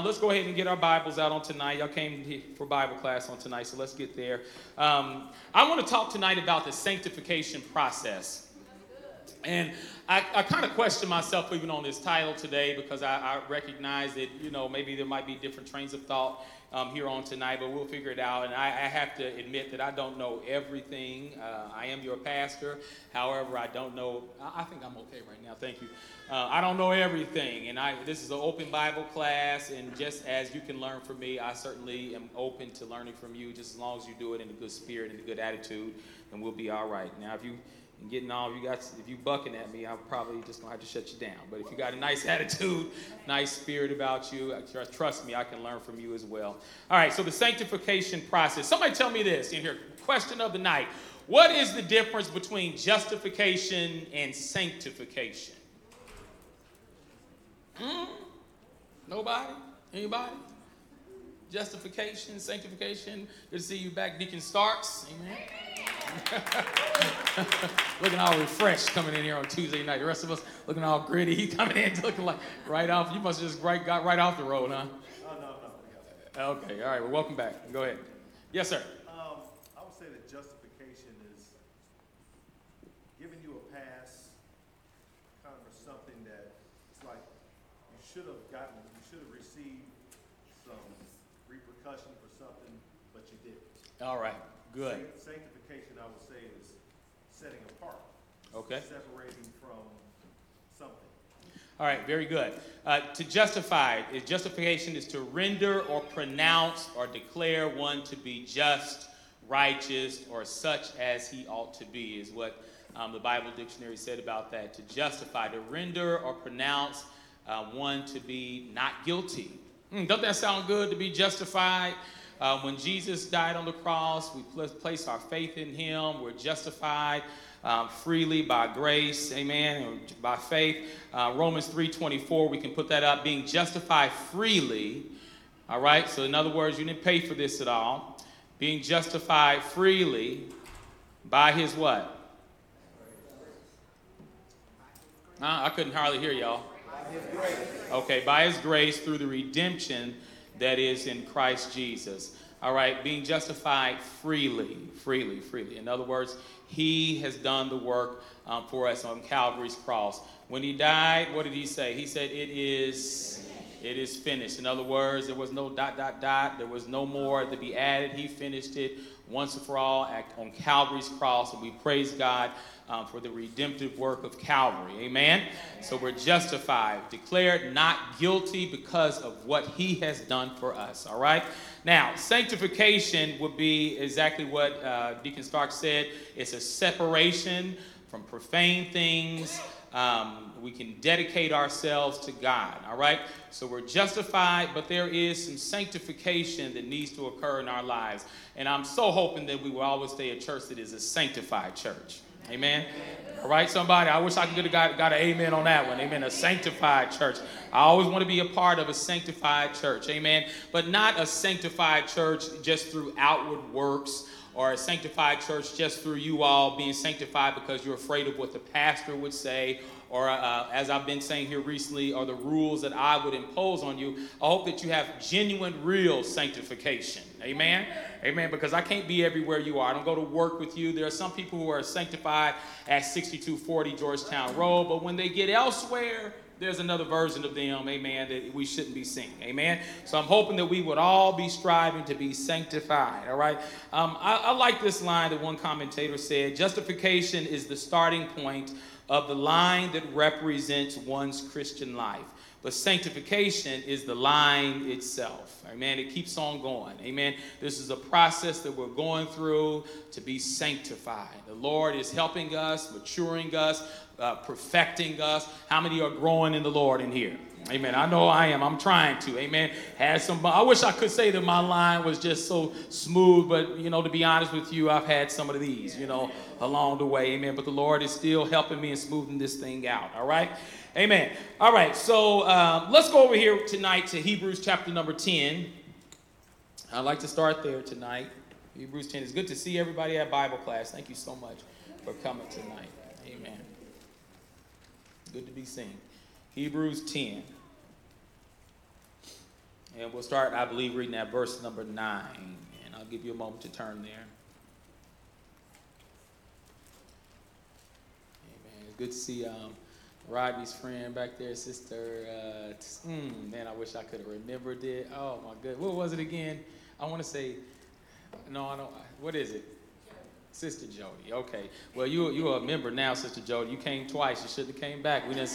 let's go ahead and get our Bibles out on tonight. Y'all came here for Bible class on tonight, so let's get there. I want to talk tonight about the sanctification process. And I kind of question myself even on this title today because I recognize that, maybe there might be different trains of thought here on tonight, but we'll figure it out. And I have to admit that I don't know everything. I am your pastor. However, I don't know. I think I'm okay right now. Thank you. I don't know everything. And this is an open Bible class. And just as you can learn from me, I certainly am open to learning from you, just as long as you do it in a good spirit and a good attitude, and we'll be all right. Now, if you bucking at me, I'm probably just gonna have to shut you down. But if you got a nice attitude, nice spirit about you, trust me, I can learn from you as well. All right, so the sanctification process. Somebody tell me this in here. Question of the night. What is the difference between justification and sanctification? Nobody? Anybody? Justification, sanctification. Good to see you back, Deacon Starks. Amen. Looking all refreshed coming in here on Tuesday night. The rest of us looking all gritty. He coming in looking like right off. You must have just got right off the road, huh? No. Okay, all right. Well, welcome back. Go ahead. Yes, sir. I would say that justification is giving you a pass, kind of for something that it's like you should have received some repercussion for something, but you didn't. All right. Good. Sanctification, I would say, is setting apart. Okay. Separating from something. All right, very good. To justify, justification is to render or pronounce or declare one to be just, righteous, or such as he ought to be, is what the Bible dictionary said about that. To justify, to render or pronounce one to be not guilty. Don't that sound good, to be justified? When Jesus died on the cross, we place our faith in him. We're justified freely by grace, amen, by faith. Romans 3:24, we can put that up, being justified freely. All right, so in other words, you didn't pay for this at all. Being justified freely by his what? I couldn't hardly hear y'all. By his grace. Okay, by his grace through the redemption that is in Christ Jesus. All right, being justified freely. In other words, he has done the work for us on Calvary's cross. When he died, what did he say? He said, it is finished. In other words, there was no ... There was no more to be added. He finished it once and for all on Calvary's cross, and we praise God for the redemptive work of Calvary. Amen? So we're justified, declared not guilty because of what he has done for us. All right? Now, sanctification would be exactly what Deacon Stark said. It's a separation from profane things. We can dedicate ourselves to God. All right? So we're justified, but there is some sanctification that needs to occur in our lives. And I'm so hoping that we will always stay a church that is a sanctified church. Amen. All right, somebody. I wish I could have got an amen on that one. Amen. A sanctified church. I always want to be a part of a sanctified church. Amen. But not a sanctified church just through outward works, or a sanctified church just through you all being sanctified because you're afraid of what the pastor would say, or as I've been saying here recently, or the rules that I would impose on you. I hope that you have genuine, real sanctification. Amen? Amen, because I can't be everywhere you are. I don't go to work with you. There are some people who are sanctified at 6240 Georgetown Road, but when they get elsewhere, there's another version of them, amen, that we shouldn't be seeing, amen? So I'm hoping that we would all be striving to be sanctified, all right? I like this line that one commentator said: justification is the starting point of the line that represents one's Christian life. But sanctification is the line itself. Amen. It keeps on going. Amen. This is a process that we're going through to be sanctified. The Lord is helping us, maturing us, perfecting us. How many are growing in the Lord in here? Amen. I know I am. I'm trying to. Amen. I wish I could say that my line was just so smooth, but, to be honest with you, I've had some of these, along the way. Amen. But the Lord is still helping me and smoothing this thing out. All right. Amen. All right. So let's go over here tonight to Hebrews chapter number 10. I'd like to start there tonight. Hebrews 10. It's good to see everybody at Bible class. Thank you so much for coming tonight. Amen. Good to be seen. Hebrews 10. And we'll start, I believe, reading at verse number 9. And I'll give you a moment to turn there. Amen. It's good to see Rodney's friend back there, Sister. Man, I wish I could have remembered it. Oh, my goodness. What was it again? I want to say, no, I don't. What is it? Sister Jody. Okay. Well, you're a member now, Sister Jody. You came twice. You shouldn't have came back. We done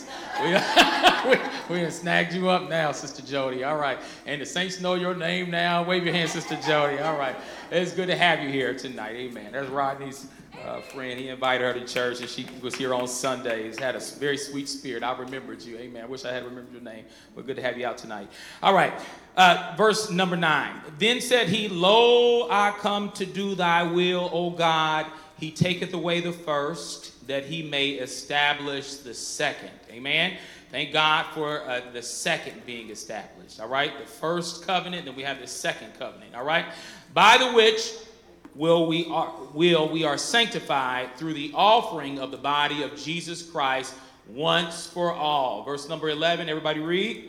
snagged you up now, Sister Jody. All right. And the saints know your name now. Wave your hand, Sister Jody. All right. It's good to have you here tonight. Amen. That's Rodney's friend. He invited her to church, and she was here on Sundays. Had a very sweet spirit. I remembered you. Amen. I wish I had remembered your name, but good to have you out tonight. All right. Verse number 9. Then said he, Lo, I come to do thy will, O God. He taketh away the first, that he may establish the second. Amen. Thank God for the second being established. All right. The first covenant, then we have the second covenant. All right. By the which we are sanctified through the offering of the body of Jesus Christ once for all. Verse number 11. Everybody read.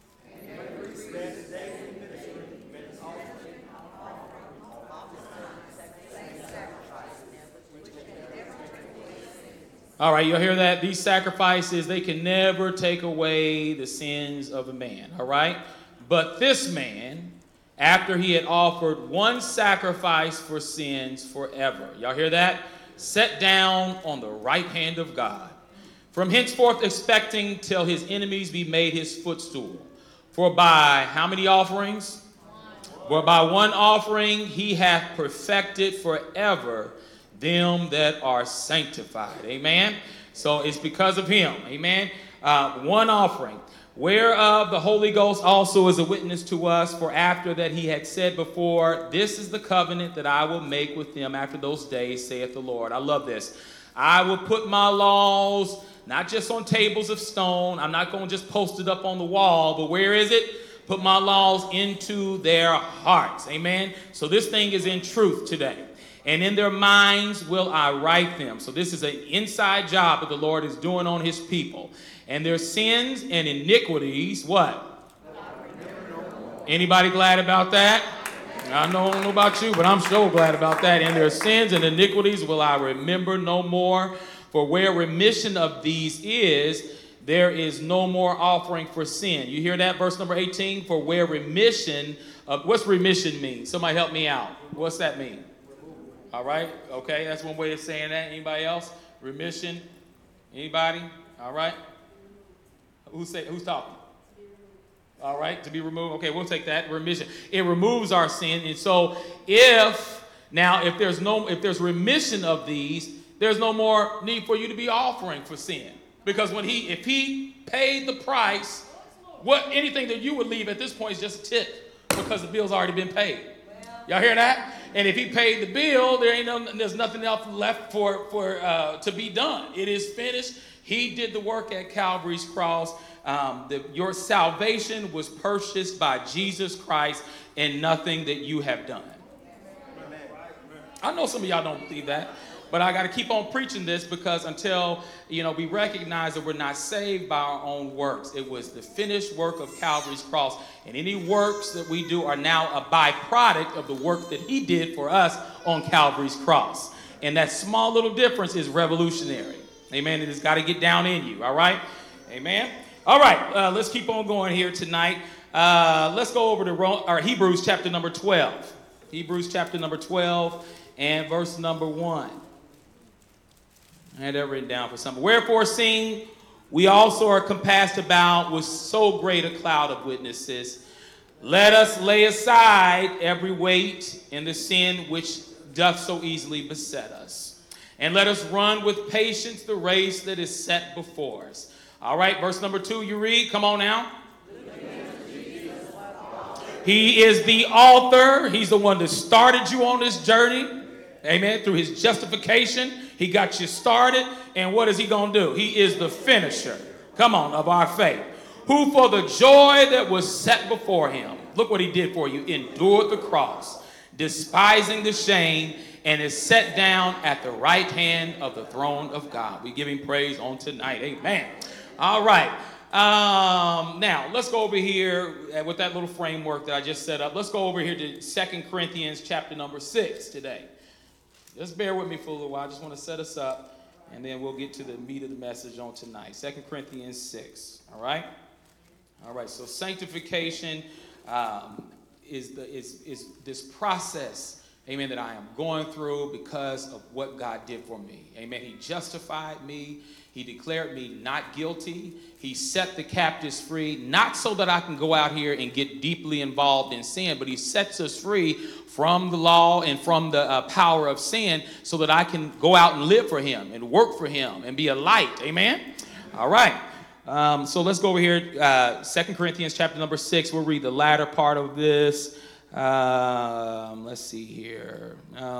All right, you'll hear that? These sacrifices, they can never take away the sins of a man, all right? But this man, after he had offered one sacrifice for sins forever, y'all hear that? Sat down on the right hand of God, from henceforth expecting till his enemies be made his footstool. For by how many offerings? For by one offering he hath perfected forever them that are sanctified. Amen. So it's because of him. Amen. One offering, whereof the Holy Ghost also is a witness to us. For after that he had said before, this is the covenant that I will make with them after those days, saith the Lord. I love this. I will put my laws not just on tables of stone. I'm not going to just post it up on the wall, but where is it? Put my laws into their hearts. Amen. So this thing is in truth today. And in their minds will I write them. So this is an inside job that the Lord is doing on his people. And their sins and iniquities, what? Anybody glad about that? I don't know about you, but I'm so glad about that. And their sins and iniquities will I remember no more. For where remission of these is, there is no more offering for sin. You hear that? Verse number 18. For where remission of, what's remission mean? Somebody help me out. What's that mean? All right. Okay. That's one way of saying that. Anybody else? Remission. Anybody? All right. Who's talking? All right. To be removed. Okay. We'll take that. Remission. It removes our sin. And so if there's remission of these, there's no more need for you to be offering for sin. Because if he paid the price, anything that you would leave at this point is just a tip, because the bill's already been paid. Y'all hear that? And if he paid the bill, there's nothing else left to be done. It is finished. He did the work at Calvary's cross. Your salvation was purchased by Jesus Christ and nothing that you have done. I know some of y'all don't believe that, but I got to keep on preaching this, because until we recognize that we're not saved by our own works. It was the finished work of Calvary's cross, and any works that we do are now a byproduct of the work that he did for us on Calvary's cross. And that small little difference is revolutionary. Amen. It has got to get down in you. All right. Amen. All right. Let's keep on going here tonight. Let's go over to Hebrews chapter number 12. Hebrews chapter number 12 and verse number 1. I had that written down for something. Wherefore, seeing we also are compassed about with so great a cloud of witnesses, let us lay aside every weight and the sin which doth so easily beset us. And let us run with patience the race that is set before us. All right, verse number 2, you read. Come on now. He is the author. He's the one that started you on this journey. Amen. Through his justification, he got you started. And what is he going to do? He is the finisher, come on, of our faith. Who for the joy that was set before him, look what he did for you, endured the cross, despising the shame, and is set down at the right hand of the throne of God. We give him praise on tonight. Amen. All right. Now, let's go over here with that little framework that I just set up. Let's go over here to 2 Corinthians chapter number 6 today. Just bear with me for a little while. I just want to set us up, and then we'll get to the meat of the message on tonight. 2 Corinthians 6, all right? All right, so sanctification is this process, amen, that I am going through because of what God did for me. Amen. He justified me. He declared me not guilty. He set the captives free, not so that I can go out here and get deeply involved in sin, but he sets us free from the law and from the power of sin so that I can go out and live for him and work for him and be a light. Amen. All right. So let's go over here. 2 Corinthians chapter number 6. We'll read the latter part of this. Let's see here.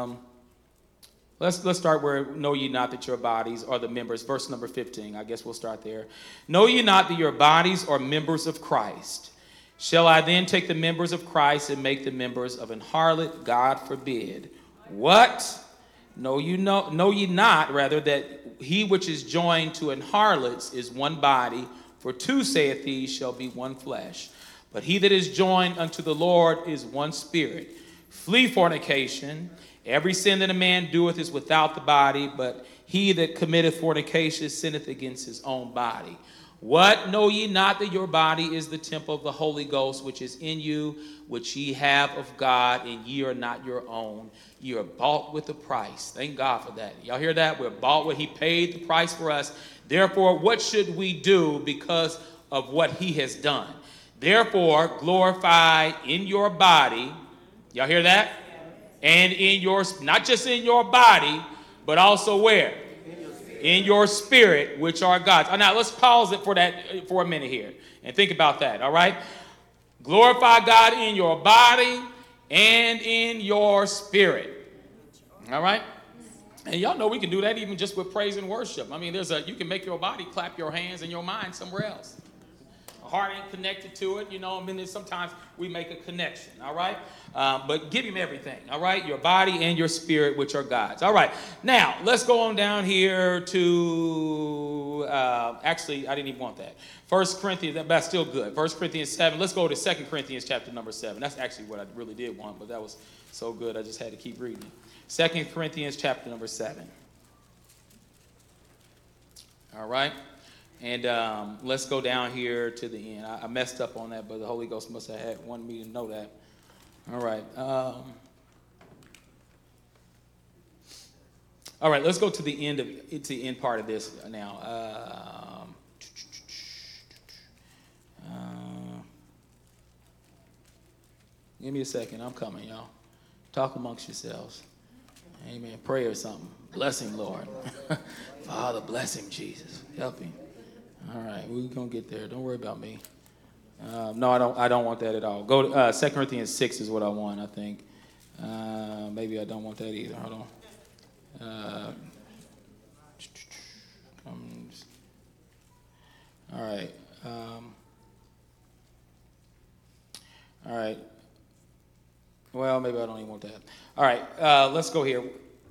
Let's start where, know ye not that your bodies are the members. Verse number 15. I guess we'll start there. Know ye not that your bodies are members of Christ? Shall I then take the members of Christ and make the members of an harlot? God forbid. What? Know ye not, rather, that he which is joined to an harlot is one body, for two, saith he, shall be one flesh. But he that is joined unto the Lord is one spirit. Flee fornication. Every sin that a man doeth is without the body, but he that committeth fornication sinneth against his own body. What? Know ye not that your body is the temple of the Holy Ghost, which is in you, which ye have of God, and ye are not your own? Ye are bought with a price. Thank God for that. Y'all hear that? We're bought with, he paid the price for us. Therefore, what should we do because of what he has done? Therefore, glorify in your body. Y'all hear that? And in your, not just in your body, but also where? In your spirit, which are God's. Now, let's pause it for a minute here and think about that, all right? Glorify God in your body and in your spirit, all right? And y'all know we can do that even just with praise and worship. I mean, you can make your body clap your hands and your mind somewhere else. Heart ain't connected to it, you know. I mean, sometimes we make a connection, all right? But give him everything, all right? Your body and your spirit, which are God's. All right. Now, let's go on down here to, actually, I didn't even want that. 1 Corinthians, that's still good. 1 Corinthians 7. Let's go to 2 Corinthians chapter number 7. That's actually what I really did want, but that was so good I just had to keep reading it. 2 Corinthians chapter number 7. All right. And let's go down here to the end. I messed up on that, but the Holy Ghost must have wanted me to know that. All right. All right, let's go to the end part of this now. Give me a second. I'm coming, y'all. Talk amongst yourselves. Amen. Pray or something. Bless him, Lord. Father, bless him, Jesus. Help him. All right, we're going to get there. Don't worry about me. No, I don't want that at all. Go to 2 Corinthians 6 is what I want, I think. Maybe I don't want that either. Hold on. All right. All right. Well, maybe I don't even want that. All right, let's go here.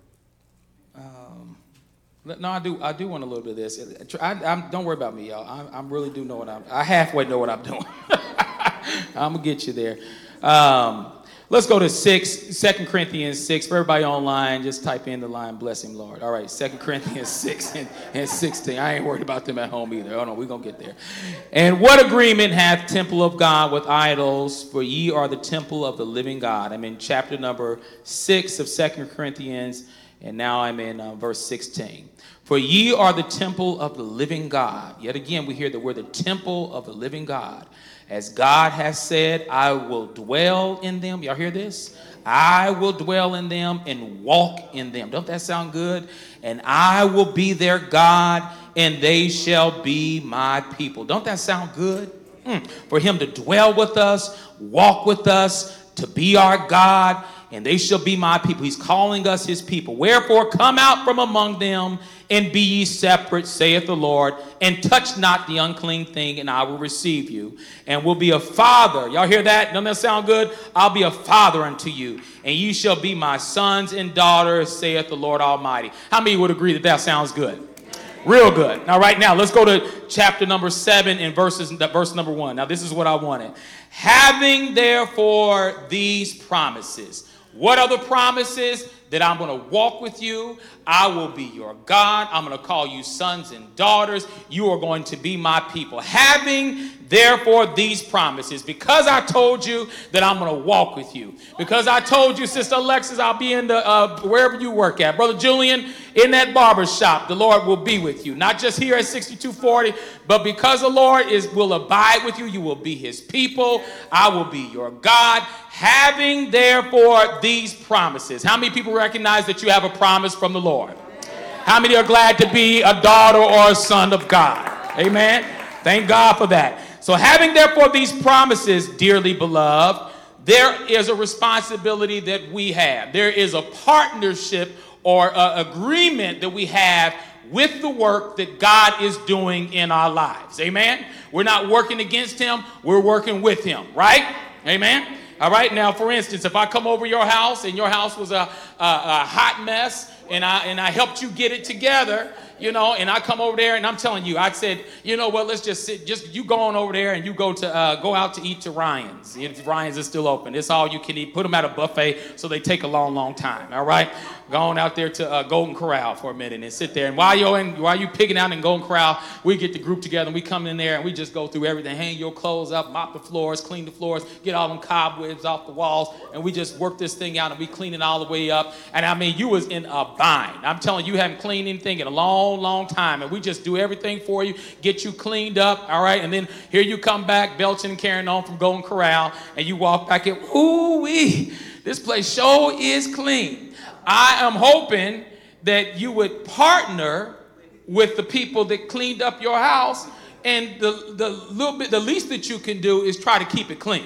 No, I do want a little bit of this. Don't worry about me, y'all. I really do know I halfway know what I'm doing. I'm going to get you there. Let's go to 2 Corinthians 6. For everybody online, just type in the line, bless him, Lord. All right, 2 Corinthians 6 and 16. I ain't worried about them at home either. Oh, no, we're going to get there. And what agreement hath temple of God with idols? For ye are the temple of the living God. I'm in chapter number 6 of 2 Corinthians, and now I'm in verse 16. For ye are the temple of the living God. Yet again, we hear that we're the temple of the living God. As God has said, I will dwell in them. Y'all hear this? I will dwell in them and walk in them. Don't that sound good? And I will be their God, and they shall be my people. Don't that sound good? For him to dwell with us, walk with us, to be our God, and they shall be my people. He's calling us his people. Wherefore, come out from among them and be ye separate, saith the Lord, and touch not the unclean thing, and I will receive you, and will be a father. Y'all hear that? Doesn't that sound good? I'll be a father unto you, and ye shall be my sons and daughters, saith the Lord Almighty. How many would agree that sounds good? Real good. All right, now let's go to chapter number 7 and verse number 1. Now this is what I wanted. Having therefore these promises. What are the promises? That I'm going to walk with you. I will be your God. I'm going to call you sons and daughters. You are going to be my people. Having therefore these promises, because I told you that I'm going to walk with you, because I told you, Sister Alexis, I'll be in the wherever you work at, Brother Julian, in that barber shop, the Lord will be with you. Not just here at 6240, but because the Lord will abide with you, you will be his people. I will be your God. Having therefore these promises. How many people recognize that you have a promise from the Lord? How many are glad to be a daughter or a son of God? Amen. Thank God for that. So having therefore these promises, dearly beloved, there is a responsibility that we have. There is a partnership or agreement that we have with the work that God is doing in our lives. Amen. We're not working against him. We're working with him. Right? Amen. All right. Now, for instance, if I come over your house and your house was a hot mess and I helped you get it together, and I come over there and I'm telling you, I said, you know what, let's just you go on over there and you go out to eat to Ryan's. If Ryan's is still open, it's all you can eat. Put them at a buffet so they take a long, long time. All right. Go on out there to Golden Corral for a minute and sit there. And while you picking out in Golden Corral, we get the group together and we come in there and we just go through everything. Hang your clothes up, mop the floors, clean the floors, get all them cobwebs off the walls, and we just work this thing out and we clean it all the way up. And I mean, you was in a bind. I'm telling you, haven't cleaned anything in a long, long time. And we just do everything for you, get you cleaned up, all right? And then here you come back, belching and carrying on from Golden Corral, and you walk back in, ooh-wee, this place sure is clean. I am hoping that you would partner with the people that cleaned up your house, and the least that you can do is try to keep it clean.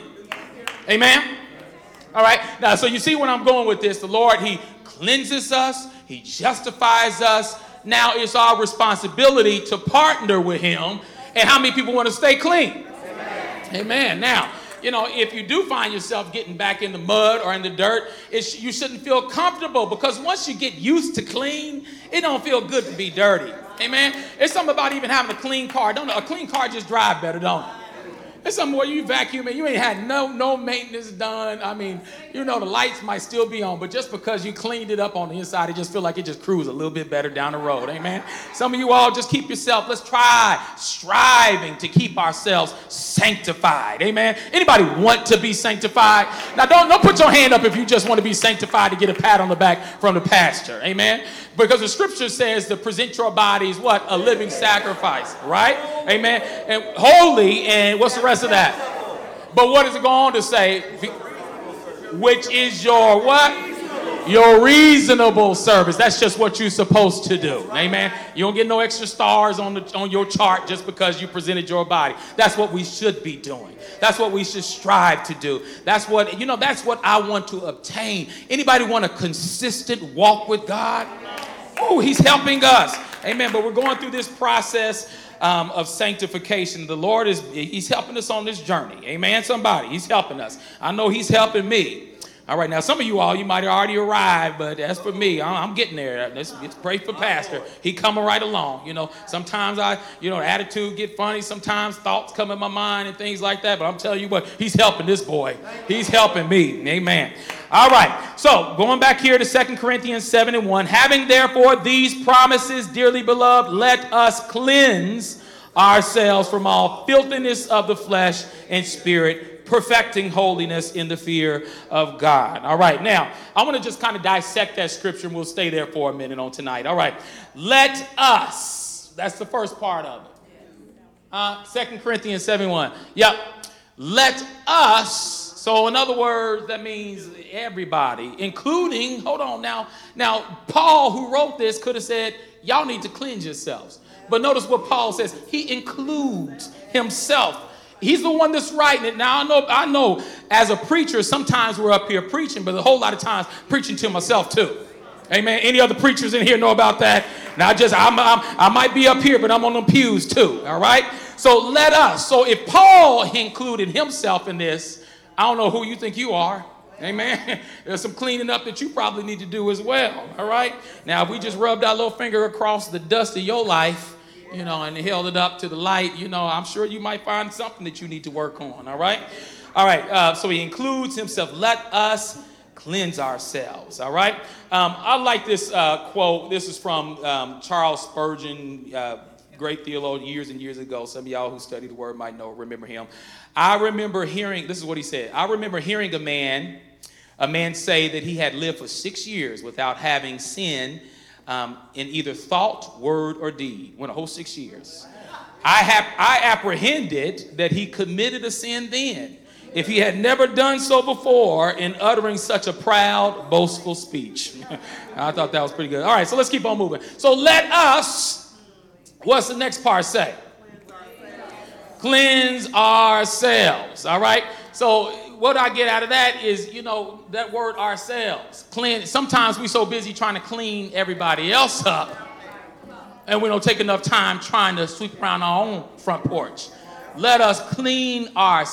Amen? All right. Now, so you see where I'm going with this. The Lord, he cleanses us. He justifies us. Now it's our responsibility to partner with him. And how many people want to stay clean? Amen. Amen. Now, if you do find yourself getting back in the mud or in the dirt, you shouldn't feel comfortable, because once you get used to clean, it don't feel good to be dirty. Amen. It's something about even having a clean car. A clean car just drive better, don't it? It's something where you vacuum it, you ain't had no maintenance done. I mean, the lights might still be on, but just because you cleaned it up on the inside, it just feel like it just cruise a little bit better down the road. Amen. Some of you all just keep yourself. Let's try striving to keep ourselves sanctified. Amen. Anybody want to be sanctified? Now, don't put your hand up if you just want to be sanctified to get a pat on the back from the pastor. Amen. Because the scripture says to present your bodies, what? A living sacrifice, right? Amen. And holy, and what's the rest of that? But what does it go on to say? Which is your what? Your reasonable service. That's just what you're supposed to do. Amen. You don't get no extra stars on your chart just because you presented your body. That's what we should be doing. That's what we should strive to do. That's what I want to obtain. Anybody want a consistent walk with God? Oh, he's helping us. Amen. But we're going through this process of sanctification. The Lord he's helping us on this journey. Amen. Somebody, he's helping us. I know he's helping me. All right, now some of you all, you might have already arrived, but as for me, I'm getting there. Let's pray for Pastor. He coming right along. Sometimes attitude get funny. Sometimes thoughts come in my mind and things like that. But I'm telling you what, he's helping this boy. He's helping me. Amen. All right, so going back here to 2 Corinthians 7:1, having therefore these promises, dearly beloved, let us cleanse ourselves from all filthiness of the flesh and spirit, perfecting holiness in the fear of God. All right, now, I want to just kind of dissect that scripture, and we'll stay there for a minute on tonight. All right, let us, that's the first part of it. 2 Corinthians 7:1. Yep, let us. So in other words, that means everybody, including, hold on now. Now, Paul, who wrote this, could have said, y'all need to cleanse yourselves. But notice what Paul says. He includes himself. He's the one that's writing it. Now, I know as a preacher, sometimes we're up here preaching, but a whole lot of times preaching to myself too. Amen. Any other preachers in here know about that? Now, I might be up here, but I'm on them pews too. All right. So let us. So if Paul included himself in this, I don't know who you think you are. Amen. There's some cleaning up that you probably need to do as well. All right. Now, if we just rubbed our little finger across the dust of your life, and held it up to the light, I'm sure you might find something that you need to work on. All right. All right. So he includes himself. Let us cleanse ourselves. All right. I like this quote. This is from Charles Spurgeon, great theologian years and years ago. Some of y'all who study the word might remember him. I remember hearing, this is what he said. I remember hearing a man say that he had lived for 6 years without having sin in either thought, word, or deed. Went a whole 6 years. I apprehended that he committed a sin then, if he had never done so before in uttering such a proud, boastful speech. I thought that was pretty good. All right, so let's keep on moving. So let us, what's the next part say? Cleanse ourselves. All right. So what I get out of that is, that word ourselves. Cleanse. Sometimes we're so busy trying to clean everybody else up, and we don't take enough time trying to sweep around our own front porch. Let us cleanse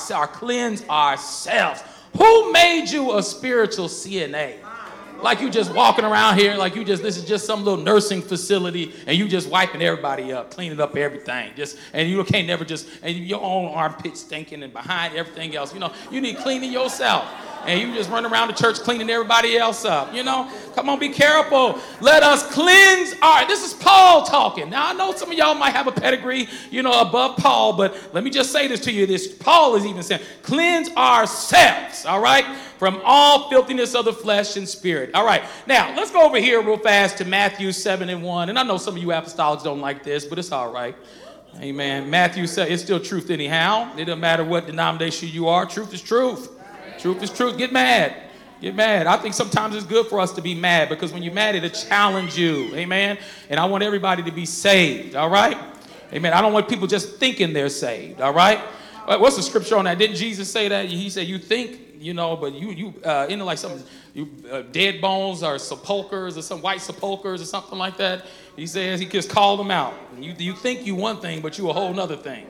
ourselves. Who made you a spiritual CNA? Like you just walking around here, like this is just some little nursing facility, and you just wiping everybody up, cleaning up everything. And you can't never and your own armpit stinking and behind everything else. You need cleaning yourself. And you just run around the church cleaning everybody else up. Come on, be careful. Let us cleanse this is Paul talking. Now, I know some of y'all might have a pedigree, above Paul, but let me just say this to you. Paul is even saying, cleanse ourselves, all right, from all filthiness of the flesh and spirit. All right, now, let's go over here real fast to Matthew 7:1. And I know some of you apostolics don't like this, but it's all right. Amen. Matthew said it's still truth anyhow. It doesn't matter what denomination you are. Truth is truth. Truth is truth. Get mad. Get mad. I think sometimes it's good for us to be mad, because when you're mad, it'll challenge you. Amen. And I want everybody to be saved. All right. Amen. I don't want people just thinking they're saved. All right. What's the scripture on that? Didn't Jesus say that? He said, you think, but you like some dead bones or sepulchers or some white sepulchers or something like that. He says he just called them out. You think you one thing, but you a whole nother thing.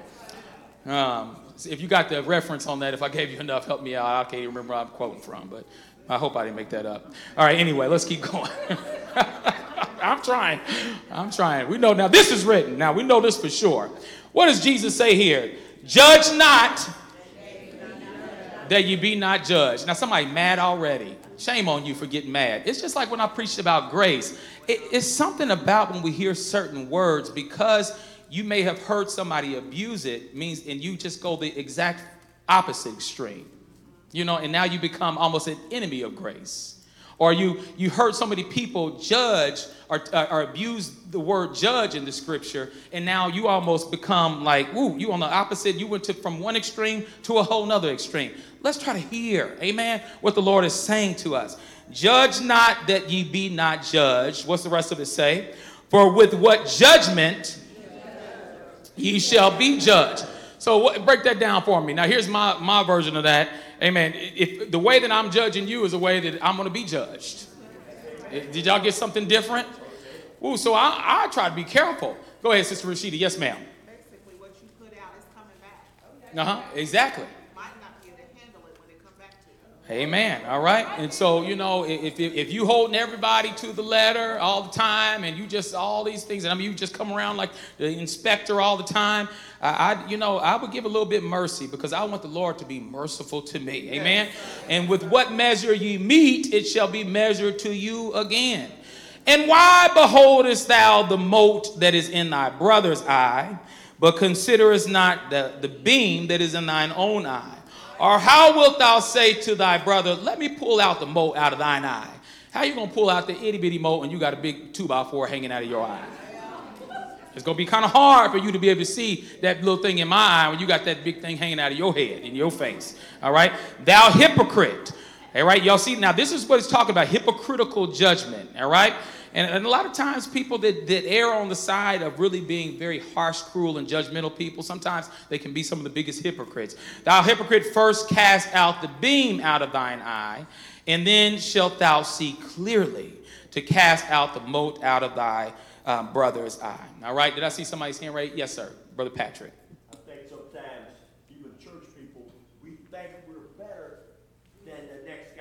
If you got the reference on that, if I gave you enough, help me out. I can't even remember where I'm quoting from, but I hope I didn't make that up. All right, anyway, let's keep going. I'm trying. We know now this is written. Now we know this for sure. What does Jesus say here? Judge not that you be not judged. Now somebody mad already. Shame on you for getting mad. It's just like when I preached about grace. It's something about when we hear certain words, because you may have heard somebody abuse it, and you just go the exact opposite extreme, and now you become almost an enemy of grace. Or you heard so many people judge or abuse the word judge in the scripture, and now you almost become like, ooh, you on the opposite. You went from one extreme to a whole nother extreme. Let's try to hear, amen, what the Lord is saying to us. Judge not that ye be not judged. What's the rest of it say? For with what judgment ye shall be judged. So break that down for me. Now, here's my version of that. Amen. If the way that I'm judging you is the way that I'm going to be judged. Did y'all get something different? Ooh, so I try to be careful. Go ahead, Sister Rashida. Yes, ma'am. Basically, what you put out is coming back. Uh-huh. Exactly. Might not be able to handle it when it comes back to you. Amen. All right. And so, if you holding everybody to the letter all the time, and you just all these things, and you just come around like the inspector all the time, I would give a little bit mercy, because I want the Lord to be merciful to me. Amen. And with what measure ye meet, it shall be measured to you again. And why beholdest thou the mote that is in thy brother's eye, but considerest not the beam that is in thine own eye? Or how wilt thou say to thy brother, let me pull out the mote out of thine eye? How you going to pull out the itty bitty mote and you got a big 2x4 hanging out of your eye? It's going to be kind of hard for you to be able to see that little thing in my eye when you got that big thing hanging out of your head, in your face. All right? Thou hypocrite. All right? Y'all see, now this is what it's talking about, hypocritical judgment. All right? And a lot of times people that err on the side of really being very harsh, cruel, and judgmental people, sometimes they can be some of the biggest hypocrites. Thou hypocrite, first cast out the beam out of thine eye, and then shalt thou see clearly to cast out the mote out of thy brother's eye. All right? Did I see somebody's hand raised? Yes, sir. Brother Patrick. I think sometimes, even church people, we think we're better than the next guy.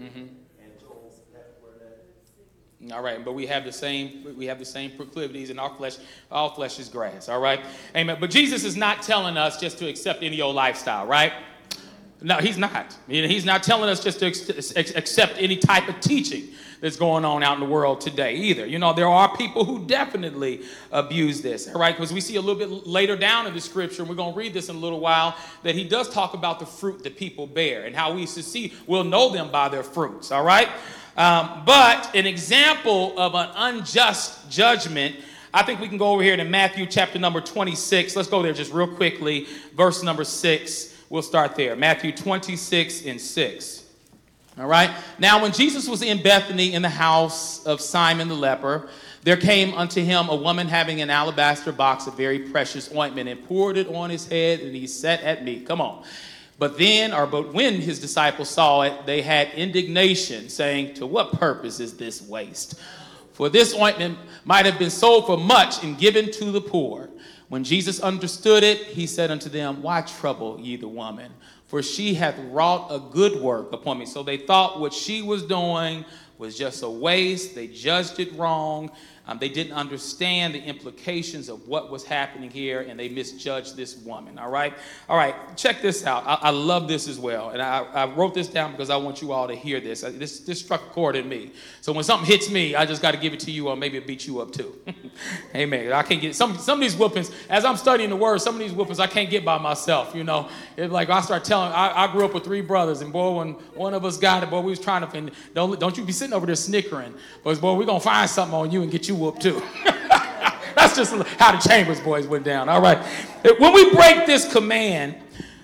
Mm-hmm. And Joel, that's where that. All right, but we have the same proclivities in our flesh. All flesh is grass, all right? Amen. But Jesus is not telling us just to accept any old lifestyle, right? No, he's not. He's not telling us just to accept any type of teaching that's going on out in the world today either. There are people who definitely abuse this, all right? Because we see a little bit later down in the scripture, and we're going to read this in a little while, that he does talk about the fruit that people bear and how we'll know them by their fruits, all right? But an example of an unjust judgment, I think we can go over here to Matthew chapter number 26. Let's go there just real quickly. Verse number 6. We'll start there. Matthew 26 and 6. All right. Now, when Jesus was in Bethany in the house of Simon the leper, there came unto him a woman having an alabaster box of very precious ointment and poured it on his head, and he sat at meat. Come on. But when his disciples saw it, they had indignation, saying, to what purpose is this waste? For this ointment might have been sold for much and given to the poor. When Jesus understood it, he said unto them, why trouble ye the woman? For she hath wrought a good work upon me. So they thought what she was doing was just a waste. They judged it wrong. They didn't understand the implications of what was happening here, and they misjudged this woman, all right? All right, check this out. I love this as well, and I wrote this down because I want you all to hear this. This struck a chord in me. So when something hits me, I just got to give it to you, or maybe it beat you up too. Amen. I can't get some of these whoopings. As I'm studying the word, some of these whoopings I can't get by myself, It's like I start telling, I grew up with 3 brothers, and boy, when one of us got it, boy, we was trying to, and don't you be sitting over there snickering, but boy, we're going to find something on you and get you whooped too. That's just how the Chambers boys went down. All right. When we break this command,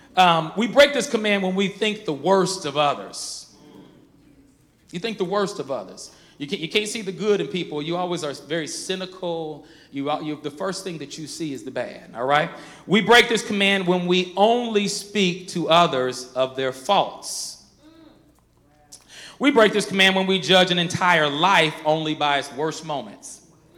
when we think the worst of others. You think the worst of others. You can't see the good in people. You always are very cynical. The first thing that you see is the bad. All right. We break this command when we only speak to others of their faults. We break this command when we judge an entire life only by its worst moments.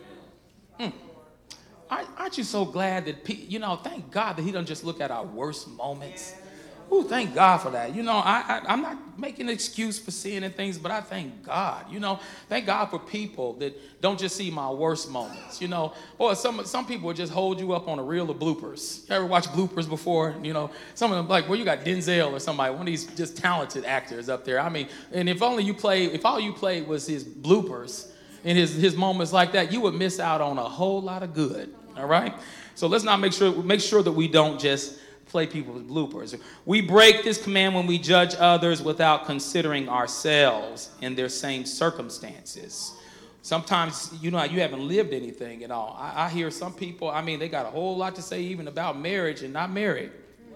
Aren't you so glad that, thank God that he doesn't just look at our worst moments. Ooh, thank God for that. I'm not making an excuse for sinning and things, but I thank God. Thank God for people that don't just see my worst moments. Boy, some people will just hold you up on a reel of bloopers. You ever watch bloopers before? Some of them like, well, you got Denzel or somebody, one of these just talented actors up there. I mean, and if all you played was his bloopers and his moments like that, you would miss out on a whole lot of good. All right? So let's not make sure that we don't just play people with bloopers. We break this command when we judge others without considering ourselves in their same circumstances. Sometimes, you haven't lived anything at all. I hear some people, they got a whole lot to say even about marriage and not married.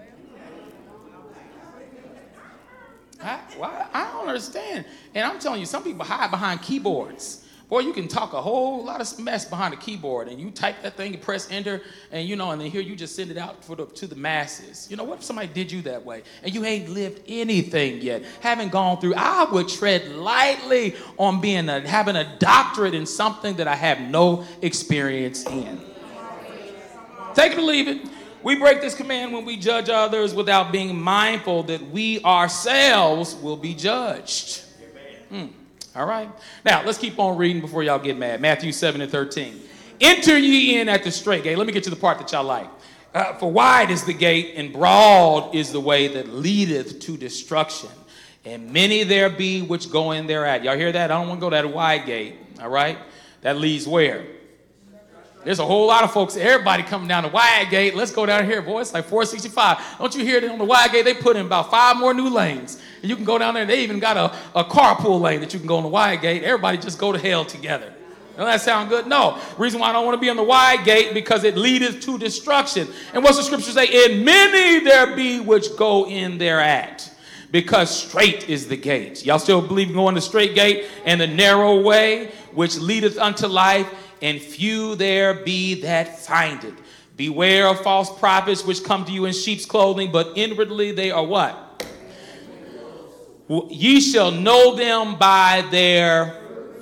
I don't understand. And I'm telling you, some people hide behind keyboards. Boy, you can talk a whole lot of mess behind a keyboard, and you type that thing and press enter, and and then here you just send it out to the masses. What if somebody did you that way, and you ain't lived anything yet, haven't gone through? I would tread lightly on having a doctorate in something that I have no experience in. Take it or leave it. We break this command when we judge others without being mindful that we ourselves will be judged. All right. Now, let's keep on reading before y'all get mad. Matthew 7 and 13. Enter ye in at the straight gate. Let me get to the part that y'all like. For wide is the gate, and broad is the way that leadeth to destruction. And many there be which go in thereat. Y'all hear that? I don't want to go that wide gate. All right. That leads where? There's a whole lot of folks, everybody coming down the wide gate. Let's go down here, boy. It's like 465. Don't you hear that on the wide gate? They put in about 5 more new lanes. And you can go down there. They even got a carpool lane that you can go on the wide gate. Everybody just go to hell together. Doesn't that sound good? No. Reason why I don't want to be on the wide gate, because it leadeth to destruction. And what's the scripture say? And many there be which go in thereat. Because straight is the gate. Y'all still believe in going the straight gate and the narrow way which leadeth unto life, and few there be that find it. Beware of false prophets which come to you in sheep's clothing, but inwardly they are what? Ye shall know them by their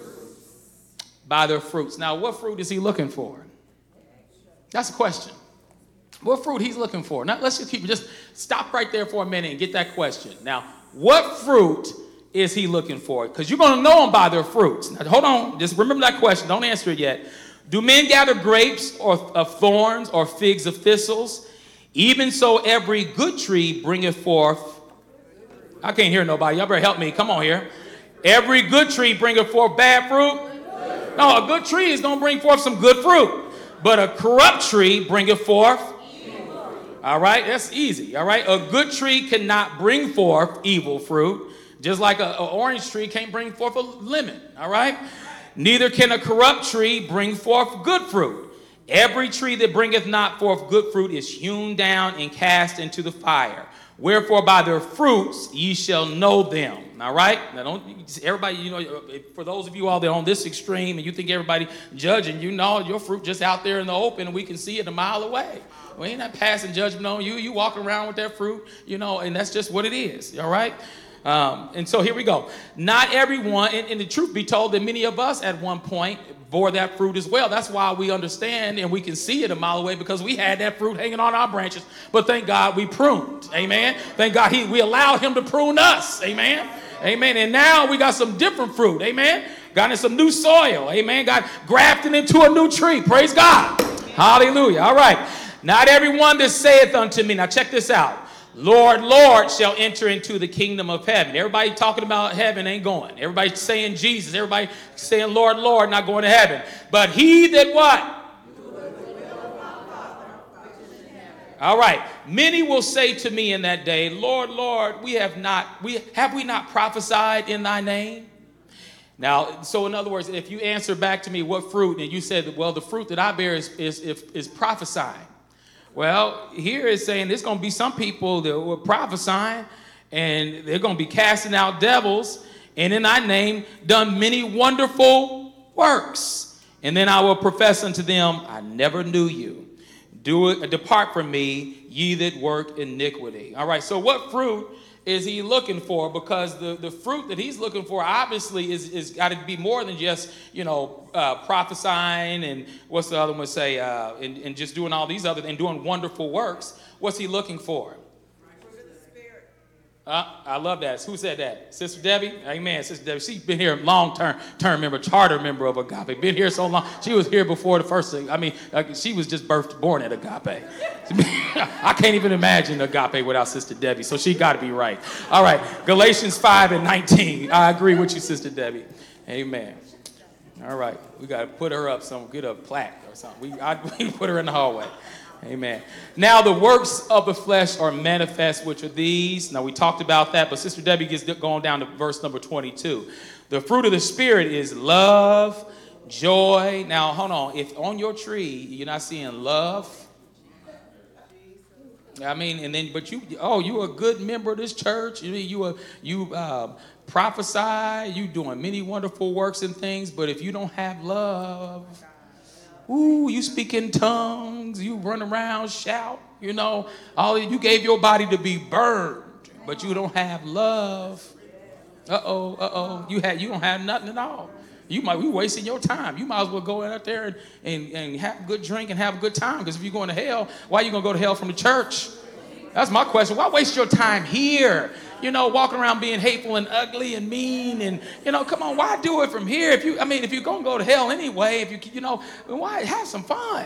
fruits. Now, what fruit is he looking for? That's a question. What fruit he's looking for? Now, let's just stop right there for a minute and get that question. Now, what fruit is he looking for? Because you're going to know them by their fruits. Now, hold on. Just remember that question. Don't answer it yet. Do men gather grapes of thorns or figs of thistles? Even so, every good tree bringeth forth. I can't hear nobody. Y'all better help me. Come on here. Every good tree bringeth forth bad fruit. No, a good tree is going to bring forth some good fruit. But a corrupt tree bringeth forth. All right, that's easy. All right, a good tree cannot bring forth evil fruit, just like an orange tree can't bring forth a lemon. All right, neither can a corrupt tree bring forth good fruit. Every tree that bringeth not forth good fruit is hewn down and cast into the fire. Wherefore by their fruits ye shall know them. All right? Now don't everybody, you know, for those of you all that are on this extreme and you think everybody judging, you know your fruit just out there in the open and we can see it a mile away. We ain't not passing judgment on you. You walk around with that fruit, you know, and that's just what it is. All right? And so here we go. Not everyone, and the truth be told that many of us at one point bore that fruit as well. That's why we understand and we can see it a mile away because we had that fruit hanging on our branches. But thank God we pruned. Amen. Thank God we allowed him to prune us. Amen. Amen. And now we got some different fruit. Amen. Got in some new soil. Amen. Got grafted into a new tree. Praise God. Hallelujah. All right. Not everyone that saith unto me. Now check this out. Lord, Lord, shall enter into the kingdom of heaven. Everybody talking about heaven ain't going. Everybody saying Jesus. Everybody saying Lord, Lord, not going to heaven. But he that what? All right. Many will say to me in that day, Lord, Lord, have we not prophesied in thy name? Now, so in other words, if you answer back to me what fruit, and you said, well, the fruit that I bear is prophesying. Well, here it's saying there's going to be some people that were prophesying and they're going to be casting out devils and in thy name done many wonderful works. And then I will profess unto them, I never knew you. Depart from me, ye that work iniquity. All right, so what fruit is he looking for? Because the fruit that he's looking for obviously is got to be more than just, you know, prophesying and what's the other one say, and just doing all these other and doing wonderful works. What's he looking for? I love that. Who said that? Sister Debbie? Amen. Sister Debbie. She's been here long-term member, charter member of Agape. Been here so long. She was here before the first thing. I mean, she was just born at Agape. I can't even imagine Agape without Sister Debbie, so she got to be right. All right. Galatians 5:19. I agree with you, Sister Debbie. Amen. All right. We got to put her up get a plaque or something. We put her in the hallway. Amen. Now the works of the flesh are manifest, which are these. Now we talked about that, but Sister Debbie gets going down to verse number 22. The fruit of the Spirit is love, joy. Now hold on. If on your tree you're not seeing love, I mean, and then but you're a good member of this church. You prophesy. You doing many wonderful works and things. But if you don't have love. Ooh, you speak in tongues, you run around, shout, you know, you gave your body to be burned, but you don't have love. You don't have nothing at all. You might be wasting your time. You might as well go out there and have a good drink and have a good time, because if you're going to hell, why are you going to go to hell from the church? That's my question. Why waste your time here? You know, walking around being hateful and ugly and mean and, you know, come on, why do it from here? If you're going to go to hell anyway, why have some fun?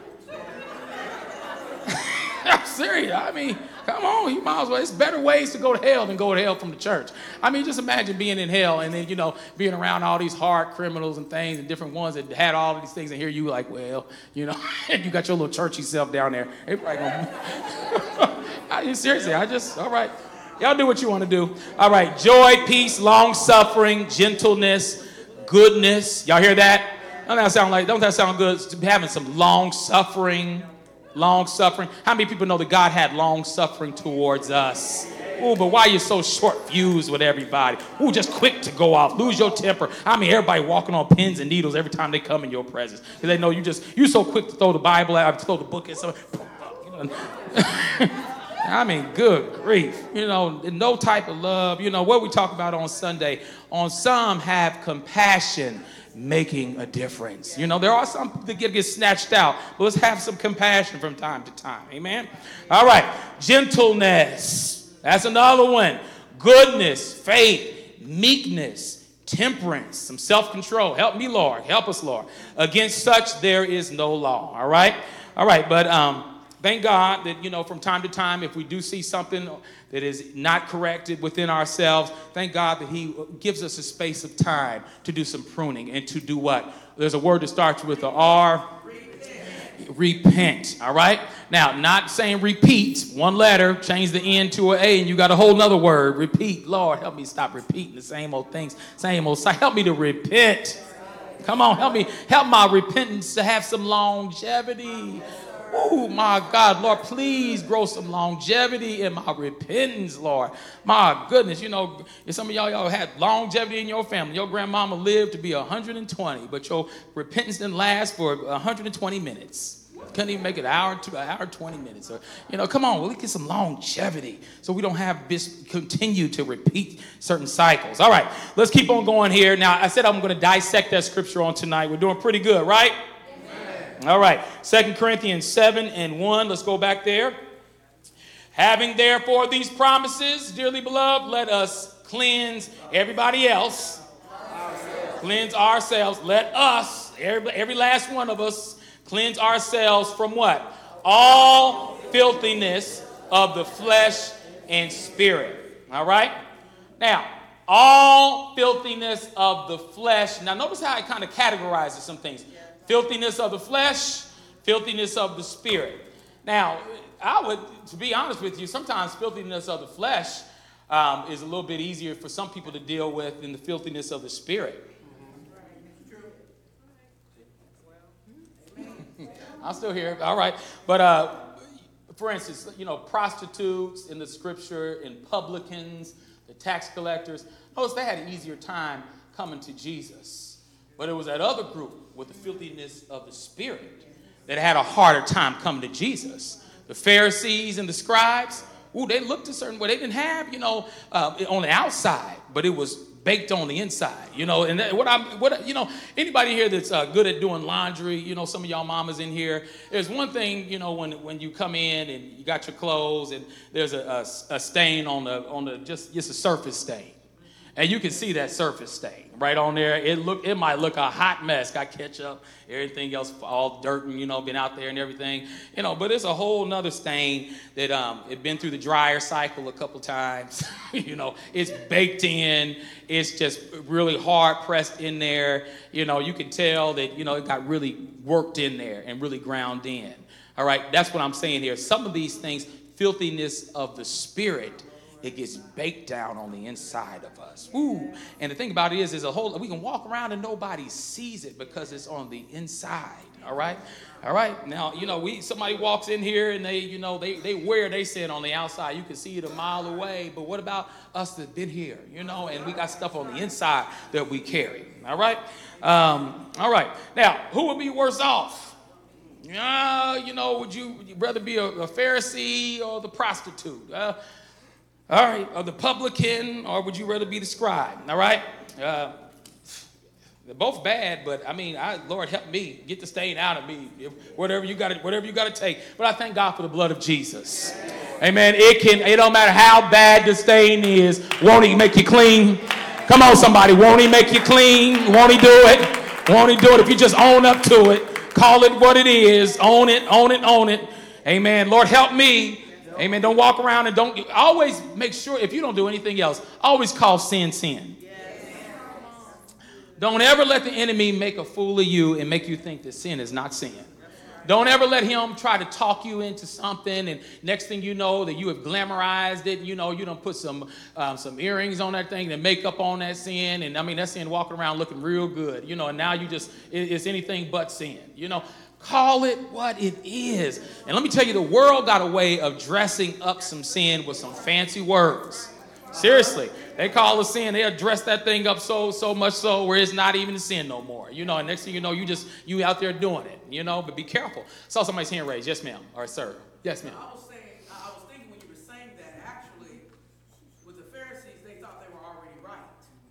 I'm serious. I mean, come on, you might as well. It's better ways to go to hell than go to hell from the church. I mean, just imagine being in hell and then, you know, being around all these hard criminals and things and different ones that had all of these things, and here you like, well, you know, you got your little churchy self down there. They probably gonna... Seriously, all right. Y'all do what you want to do. All right. Joy, peace, long-suffering, gentleness, goodness. Y'all hear that? Don't that sound good? Having some long-suffering. How many people know that God had long-suffering towards us? Ooh, but why are you so short-fused with everybody? Ooh, just quick to go off. Lose your temper. I mean, everybody walking on pins and needles every time they come in your presence. Because they know you're so quick to throw the Bible out, throw the book at somebody. I mean, good grief. You know, no type of love. You know, what we talk about on Sunday. On some have compassion, making a difference. You know, there are some that get snatched out. But let's have some compassion from time to time. Amen? All right. Gentleness. That's another one. Goodness, faith, meekness, temperance, some self-control. Help me, Lord. Help us, Lord. Against such there is no law. All right? All right, but thank God that, from time to time, if we do see something that is not corrected within ourselves, thank God that he gives us a space of time to do some pruning and to do what? There's a word that starts with the R. Repent. All right? Now, not saying repeat, one letter, change the N to an A, and you got a whole nother word, repeat. Lord, help me stop repeating the same old things, same old side. Help me to repent. Come on, help my repentance to have some longevity. Oh, my God, Lord, please grow some longevity in my repentance, Lord. My goodness, if some of y'all had longevity in your family. Your grandmama lived to be 120, but your repentance didn't last for 120 minutes. Couldn't even make it an hour, 20 minutes. Or, come on, let's get some longevity so we don't have this continue to repeat certain cycles. All right, let's keep on going here. Now, I said I'm going to dissect that scripture on tonight. We're doing pretty good, right? All right, 2 Corinthians 7:1. Let's go back there. Having therefore these promises, dearly beloved, let us cleanse everybody else. Cleanse ourselves. Let us, every last one of us, cleanse ourselves from what? All filthiness of the flesh and spirit. All right? Now, all filthiness of the flesh. Now, notice how it kind of categorizes some things. Filthiness of the flesh, filthiness of the spirit. Now, to be honest with you, sometimes filthiness of the flesh is a little bit easier for some people to deal with than the filthiness of the spirit. I'm still here. All right. But, for instance, prostitutes in the scripture and publicans, the tax collectors, notice they had an easier time coming to Jesus. But it was that other group with the filthiness of the spirit that had a harder time coming to Jesus. The Pharisees and the scribes, they looked a certain way. They didn't have, on the outside, but it was baked on the inside, And anybody here that's good at doing laundry, some of y'all mamas in here. There's one thing, when you come in and you got your clothes and there's a stain on the just a surface stain. And you can see that surface stain right on there. It might look a hot mess. Got ketchup, everything else all dirt and, been out there and everything. But it's a whole nother stain that it been through the dryer cycle a couple times. It's baked in. It's just really hard pressed in there. You can tell that, it got really worked in there and really ground in. All right, that's what I'm saying here. Some of these things, filthiness of the spirit, it gets baked down on the inside of us. Ooh. And the thing about it is we can walk around and nobody sees it because it's on the inside. All right? All right. Now, somebody walks in here and they wear they sin on the outside. You can see it a mile away. But what about us that been here, and we got stuff on the inside that we carry. All right? All right. Now, who would be worse off? Would you rather be a Pharisee or the prostitute? All right, or the publican, or would you rather be the scribe? All right? They're both bad, but Lord help me get the stain out of me. Whatever you got to take. But I thank God for the blood of Jesus. Amen. It don't matter how bad the stain is. Won't he make you clean? Come on, somebody. Won't he make you clean? Won't he do it? Won't he do it? If you just own up to it, call it what it is. Own it, own it, own it. Amen. Lord help me. Amen. Don't walk around and always make sure, if you don't do anything else, always call sin, sin. Yes. Don't ever let the enemy make a fool of you and make you think that sin is not sin. Don't ever let him try to talk you into something, and next thing you know that you have glamorized it. You done put some earrings on that thing and makeup on that sin, and that sin walking around looking real good. And now it's anything but sin. Call it what it is. And let me tell you, the world got a way of dressing up some sin with some fancy words. Seriously, they call it sin. They'll dress that thing up so much so where it's not even a sin no more. And next thing you know, you out there doing it. But be careful. Saw somebody's hand raised. Yes, ma'am. Or sir. Yes, ma'am. I was thinking when you were saying that, actually, with the Pharisees, they thought they were already right.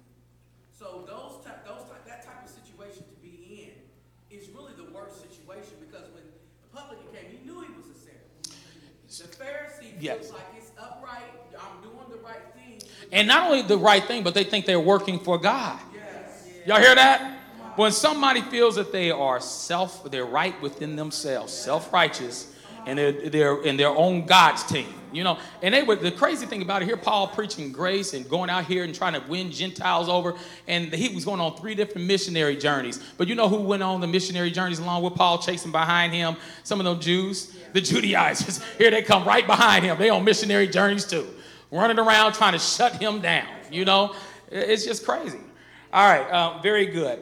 So that type of situation to be in is really the worst situation, because when the publican came, he knew he was a sinner. The Pharisee feels like it's upright, I'm doing the right thing. And not only the right thing, but they think they're working for God. Y'all hear that? When somebody feels that they're right within themselves, self-righteous, and they're in their own God's team, you know. And the crazy thing about it, here Paul preaching grace and going out here and trying to win Gentiles over, and he was going on 3 different missionary journeys. But you know who went on the missionary journeys along with Paul, chasing behind him? Some of those Jews, the Judaizers. Here they come right behind him. They on missionary journeys too, running around trying to shut him down. You know, it's just crazy. All right, very good.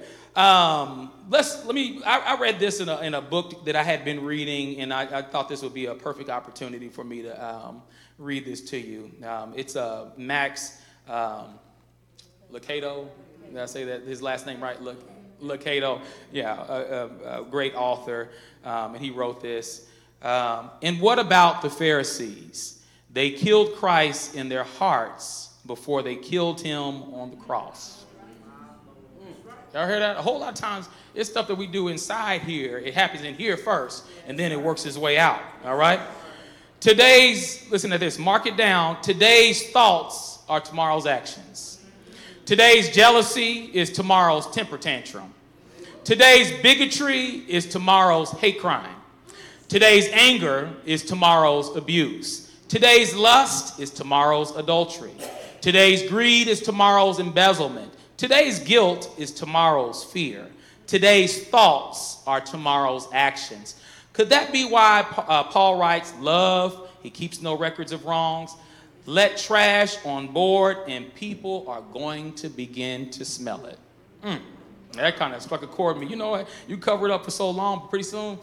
I read this in a book that I had been reading, and I thought this would be a perfect opportunity for me to read this to you. It's Max Lucado. Did I say that his last name right? Lucado. Yeah, a great author, and he wrote this. And what about the Pharisees? They killed Christ in their hearts before they killed him on the cross. Y'all hear that? A whole lot of times, it's stuff that we do inside here. It happens in here first, and then it works its way out. All right? Listen to this. Mark it down. Today's thoughts are tomorrow's actions. Today's jealousy is tomorrow's temper tantrum. Today's bigotry is tomorrow's hate crime. Today's anger is tomorrow's abuse. Today's lust is tomorrow's adultery. Today's greed is tomorrow's embezzlement. Today's guilt is tomorrow's fear. Today's thoughts are tomorrow's actions. Could that be why Paul writes, love, he keeps no records of wrongs. Let trash on board and people are going to begin to smell it. That kind of struck a chord with me. You know what? You cover it up for so long, but pretty soon,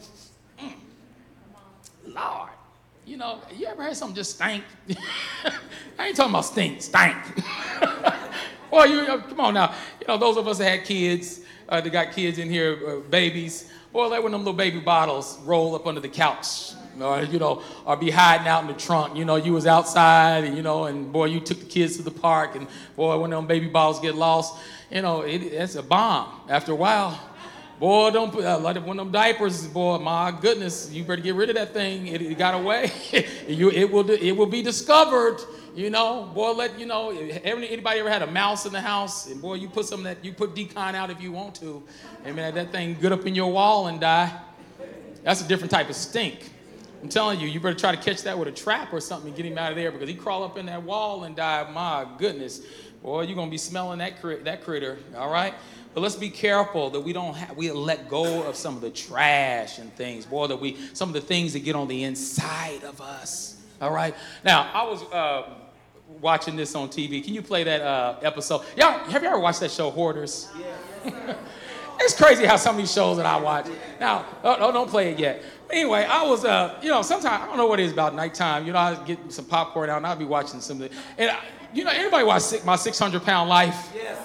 Lord. You know, you ever had something just stink? I ain't talking about stank. Well, come on now. You know, those of us that had kids, that got kids in here, babies, boy, like when them little baby bottles roll up under the couch, or be hiding out in the trunk. You know, you was outside, and boy, you took the kids to the park, and boy, when them baby bottles get lost, it's a bomb. After a while, boy, don't put like one of them diapers. Boy, my goodness, you better get rid of that thing. It got away. It will be discovered. Boy, anybody ever had a mouse in the house? And boy, you put decon out if you want to. And man, that thing get up in your wall and die. That's a different type of stink. I'm telling you, you better try to catch that with a trap or something and get him out of there, because he crawl up in that wall and die. My goodness, boy, you're gonna be smelling that critter. All right. But let's be careful that we let go of some of the trash and things, boy, some of the things that get on the inside of us. All right. Now, I was watching this on TV. Can you play that episode? Y'all, have you ever watched that show, Hoarders? Yeah. It's crazy how some of these shows that I watch. Now, don't play it yet. Anyway, I was, sometimes, I don't know what it is about nighttime. I get some popcorn out and I'll be watching some of it. And, anybody watch My 600-Pound Life? Yes.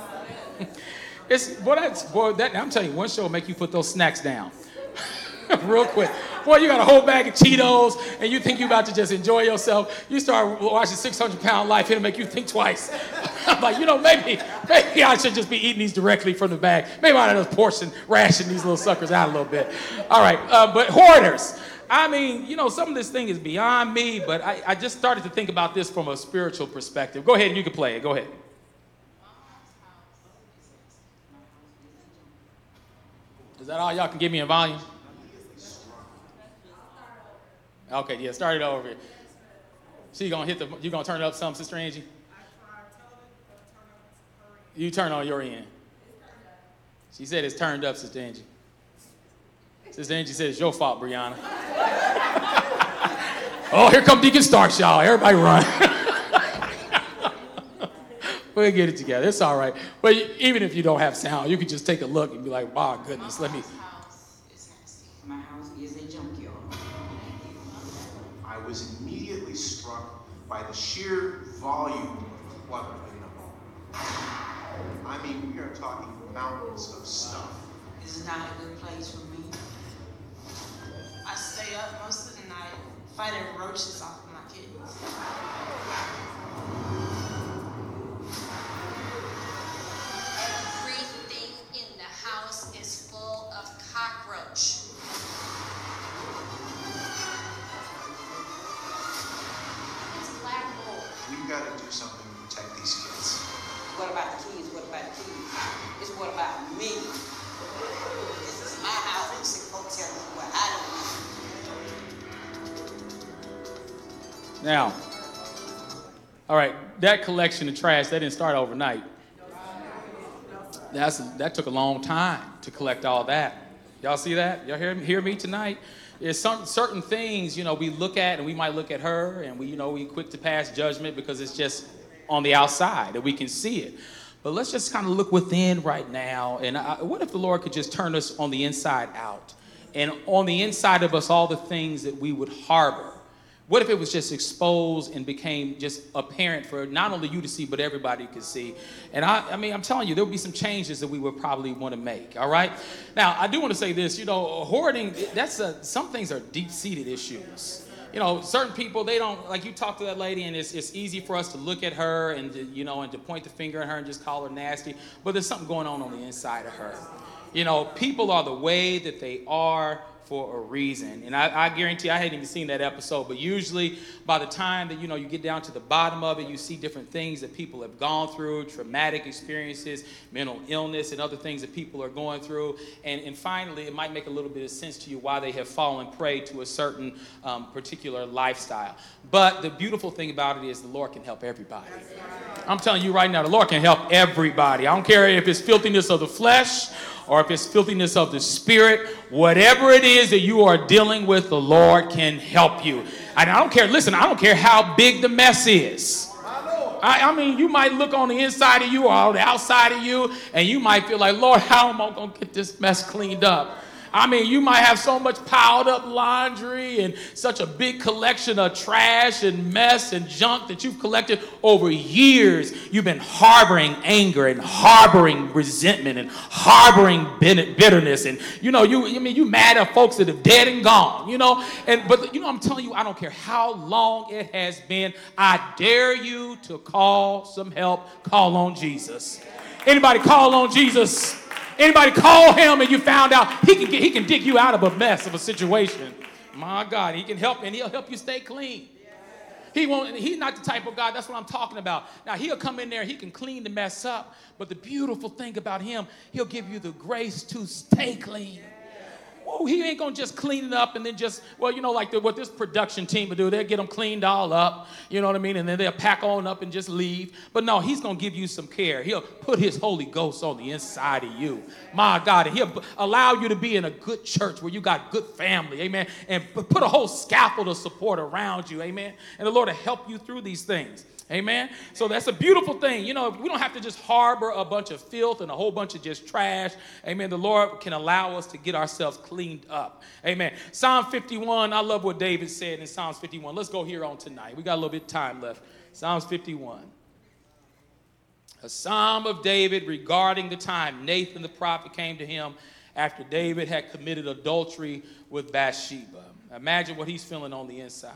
I'm telling you, one show will make you put those snacks down real quick. Boy, you got a whole bag of Cheetos and you think you're about to just enjoy yourself. You start watching 600-Pound Life, it'll make you think twice. I'm like, maybe I should just be eating these directly from the bag. Maybe I ought to ration these little suckers out a little bit. All right, but Hoarders. I mean, some of this thing is beyond me, but I just started to think about this from a spiritual perspective. Go ahead and you can play it. Go ahead. Is that all y'all can give me in volume? Okay, yeah, start it over. So you gonna turn it up some, Sister Angie? You turn on your end. She said it's turned up, Sister Angie. Sister Angie said it's your fault, Brianna. Oh, here come Deacon Starks, y'all. Everybody run. We'll get it together. It's all right. But even if you don't have sound, you can just take a look and be like, wow, goodness, let me. My house is a junkyard. I was immediately struck by the sheer volume of clutter in the home. I mean, we are talking mountains of stuff. This is not a good place for me. I stay up most of the night fighting roaches off of my kittens. Everything in the house is full of cockroach. It's a black mold. We've got to do something to protect these kids. Now, all right, that collection of trash, that didn't start overnight. That took a long time to collect all that. Y'all see that? Y'all hear me tonight? There's certain things, we look at, and we might look at her, and we quick to pass judgment because it's just on the outside, and we can see it. But let's just kind of look within right now. And what if the Lord could just turn us on the inside out? And on the inside of us, all the things that we would harbor. What if it was just exposed and became just apparent for not only you to see, but everybody could see? And I'm telling you, there'll be some changes that we would probably want to make, all right? Now, I do want to say this, hoarding, some things are deep-seated issues. Certain people, they don't, like you talk to that lady and it's easy for us to look at her and to point the finger at her and just call her nasty, but there's something going on the inside of her. People are the way that they are for a reason. And I guarantee, I hadn't even seen that episode, but usually by the time that, you get down to the bottom of it, you see different things that people have gone through, traumatic experiences, mental illness, and other things that people are going through. And finally, it might make a little bit of sense to you why they have fallen prey to a certain particular lifestyle. But the beautiful thing about it is the Lord can help everybody. I'm telling you right now, the Lord can help everybody. I don't care if it's filthiness of the flesh or if it's filthiness of the spirit, whatever it is that you are dealing with, the Lord can help you. And I don't care how big the mess is. I mean, you might look on the inside of you or on the outside of you, and you might feel like, Lord, how am I going to get this mess cleaned up? I mean, you might have so much piled up laundry and such a big collection of trash and mess and junk that you've collected over years. You've been harboring anger and harboring resentment and harboring bitterness. And, you mad at folks that are dead and gone, But I'm telling you, I don't care how long it has been. I dare you to call some help. Call on Jesus. Anybody call on Jesus? Anybody call him and you found out he can dig you out of a mess of a situation. My God, he can help, and he'll help you stay clean. He's not the type of God, that's what I'm talking about. Now, he'll come in there, he can clean the mess up, but the beautiful thing about him, he'll give you the grace to stay clean. Whoa, he ain't going to just clean it up and then just, what this production team will do, they'll get them cleaned all up, you know what I mean, and then they'll pack on up and just leave. But no, he's going to give you some care. He'll put his Holy Ghost on the inside of you. My God, and he'll allow you to be in a good church where you got good family, amen, and put a whole scaffold of support around you, amen, and the Lord will help you through these things. Amen. So that's a beautiful thing. We don't have to just harbor a bunch of filth and a whole bunch of just trash. Amen. The Lord can allow us to get ourselves cleaned up. Amen. Psalm 51. I love what David said in Psalms 51. Let's go here on tonight. We got a little bit of time left. Psalms 51. A psalm of David regarding the time Nathan the prophet came to him after David had committed adultery with Bathsheba. Imagine what he's feeling on the inside.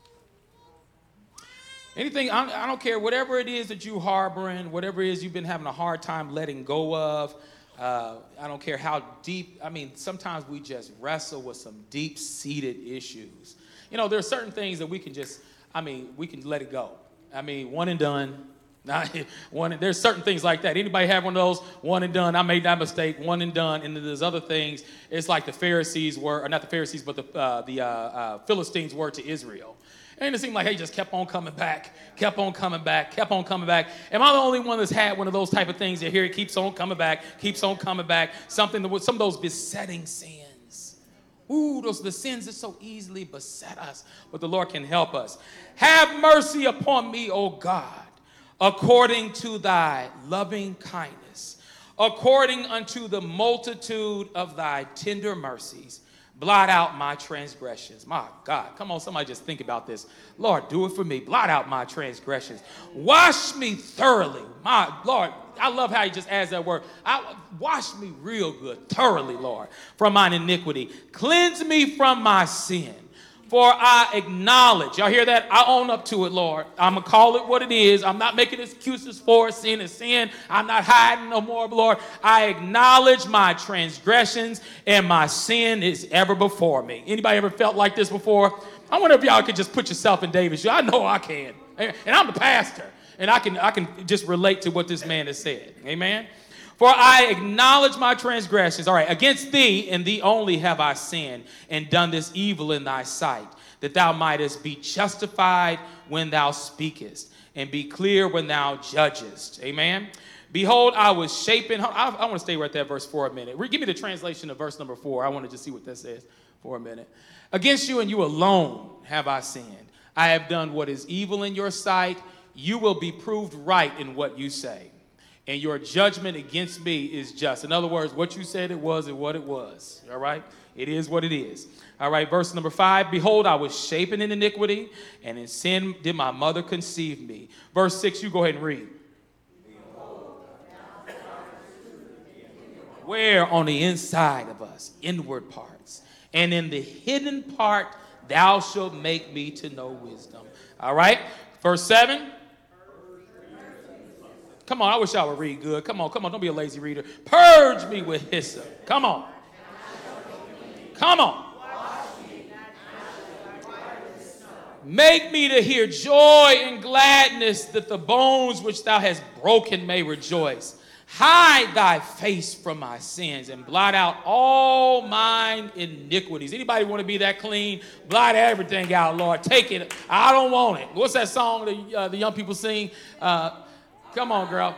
Anything, I don't care, whatever it is that you're harboring, whatever it is you've been having a hard time letting go of, I don't care how deep, sometimes we just wrestle with some deep-seated issues. There are certain things that we can we can let it go. One and done. There's certain things like that. Anybody have one of those? One and done. I made that mistake. One and done. And then there's other things. It's like the Pharisees were, or not the Pharisees, but the Philistines were to Israel. And it seemed like he just kept on coming back, kept on coming back, kept on coming back. Am I the only one that's had one of those type of things that here it keeps on coming back, some of those besetting sins. The sins that so easily beset us, but the Lord can help us. Have mercy upon me, O God, according to thy loving kindness, according unto the multitude of thy tender mercies. Blot out my transgressions. My God, come on, somebody just think about this. Lord, do it for me. Blot out my transgressions. Wash me thoroughly. My Lord, I love how he just adds that word. Wash me real good, thoroughly, Lord, from mine iniquity. Cleanse me from my sin. For I acknowledge, y'all hear that? I own up to it, Lord. I'm going to call it what it is. I'm not making excuses for it. Sin is sin. I'm not hiding no more, Lord. I acknowledge my transgressions and my sin is ever before me. Anybody ever felt like this before? I wonder if y'all could just put yourself in David's shoes. I know I can. And I'm the pastor. And I can just relate to what this man has said. Amen? For I acknowledge my transgressions. All right, against thee and thee only have I sinned and done this evil in thy sight, that thou mightest be justified when thou speakest, and be clear when thou judgest. Amen. Behold, I was shapen. I want to stay right there, verse 4 a minute. Give me the translation of verse number 4. I want to just see what that says for a minute. Against you and you alone have I sinned. I have done what is evil in your sight. You will be proved right in what you say, and your judgment against me is just. In other words, what you said it was and what it was. All right? It is what it is. All right, verse number 5. Behold, I was shapen in iniquity, and in sin did my mother conceive me. Verse 6, you go ahead and read. Where on the inside of us, inward parts, and in the hidden part, thou shalt make me to know wisdom. All right, verse 7. Come on, I wish I would read good. Come on, don't be a lazy reader. Purge me with hyssop. Come on. Come on. Make me to hear joy and gladness, that the bones which thou hast broken may rejoice. Hide thy face from my sins and blot out all mine iniquities. Anybody want to be that clean? Blot everything out, Lord. Take it. I don't want it. What's that song the young people sing? Come on, girl.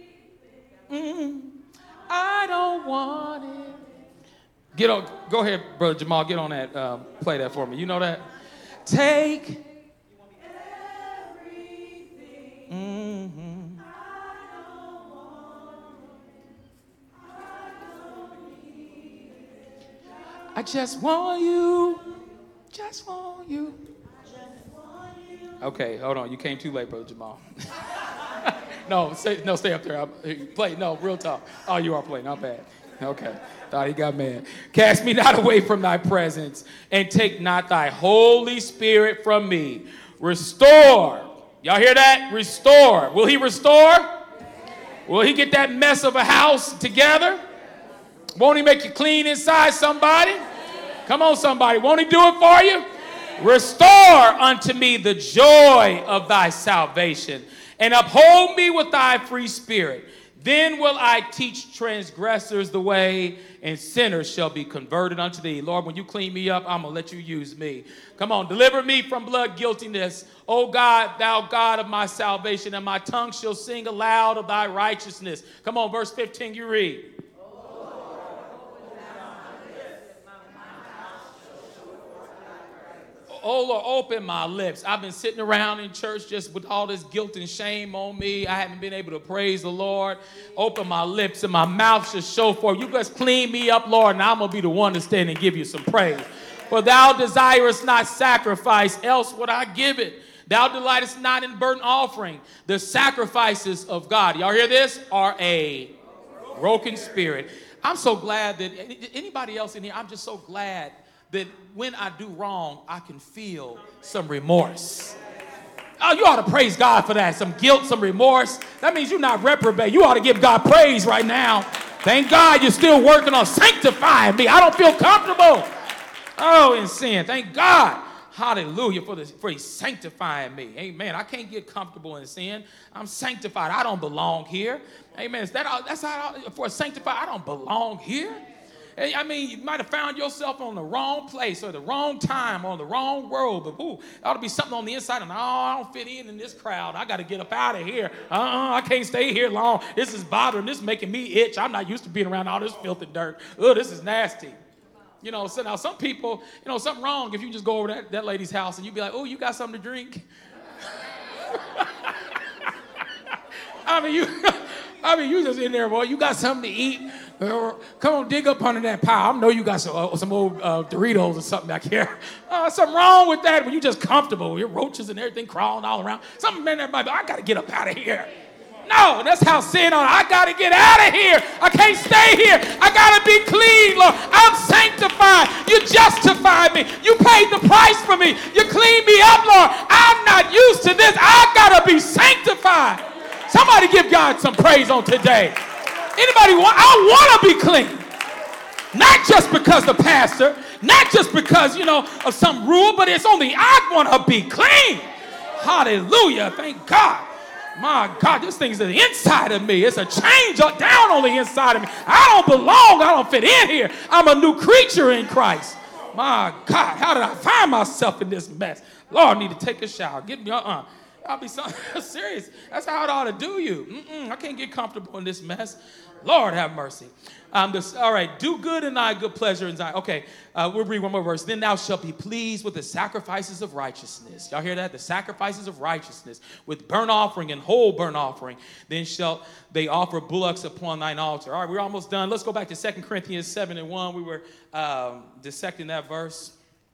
I don't want it. Go ahead, Brother Jamal. Get on that. Play that for me. You know that? Take everything. I just want you. Just want you. Okay, hold on. You came too late, Brother Jamal. No, stay up there. Play. No, real talk. Oh, you are playing. Not bad. Okay. Thought he got mad. Cast me not away from thy presence, and take not thy Holy Spirit from me. Restore. Y'all hear that? Restore. Will he restore? Will he get that mess of a house together? Won't he make you clean inside, somebody? Come on, somebody. Won't he do it for you? Restore unto me the joy of thy salvation, and uphold me with thy free spirit. Then will I teach transgressors the way, and sinners shall be converted unto thee. Lord, when you clean me up, I'm going to let you use me. Come on, deliver me from blood guiltiness. O God, thou God of my salvation, and my tongue shall sing aloud of thy righteousness. Come on, verse 15, you read. Oh, Lord, open my lips. I've been sitting around in church just with all this guilt and shame on me. I haven't been able to praise the Lord. Open my lips and my mouth shall show forth. You just clean me up, Lord, and I'm going to be the one to stand and give you some praise. For thou desirest not sacrifice, else would I give it. Thou delightest not in burnt offering. The sacrifices of God, y'all hear this, are a broken spirit. I'm so glad that anybody else in here, I'm just so glad that when I do wrong, I can feel some remorse. Oh, you ought to praise God for that. Some guilt, some remorse. That means you're not reprobate. You ought to give God praise right now. Thank God you're still working on sanctifying me. I don't feel comfortable. Oh, in sin. Thank God. Hallelujah for He's sanctifying me. Amen. I can't get comfortable in sin. I'm sanctified. I don't belong here. Amen. That's how for a sanctified, I don't belong here. I mean, you might have found yourself on the wrong place or the wrong time or on the wrong road, but there ought to be something on the inside. And I don't fit in this crowd. I got to get up out of here. I can't stay here long. This is bothering. This is making me itch. I'm not used to being around all this filth and dirt. Oh, this is nasty. You know, so now some people, something wrong if you just go over that lady's house and you be like, oh, you got something to drink? I mean, you just in there, boy. You got something to eat? Come on, dig up under that pile. I know you got some old Doritos or something back here. Something wrong with that when you just comfortable. Your roaches and everything crawling all around. Something, man, everybody, I got to get up out of here. No, that's how sin on. I got to get out of here. I can't stay here. I got to be clean, Lord. I'm sanctified. You justified me. You paid the price for me. You cleaned me up, Lord. I'm not used to this. I got to be sanctified. Somebody give God some praise on today. Anybody I want to be clean. Not just because the pastor, not just because, of some rule, but it's only I want to be clean. Hallelujah. Thank God. My God, this thing's on the inside of me. It's a change down on the inside of me. I don't belong. I don't fit in here. I'm a new creature in Christ. My God, how did I find myself in this mess? Lord, I need to take a shower. Get me, I'll be so serious. That's how it ought to do you. I can't get comfortable in this mess. Lord, have mercy. All right, do good and thy good pleasure. Okay, we'll read one more verse. Then thou shalt be pleased with the sacrifices of righteousness. Y'all hear that? The sacrifices of righteousness with burnt offering and whole burnt offering. Then shalt they offer bullocks upon thine altar. All right, we're almost done. Let's go back to 2 Corinthians 7:1. We were dissecting that verse.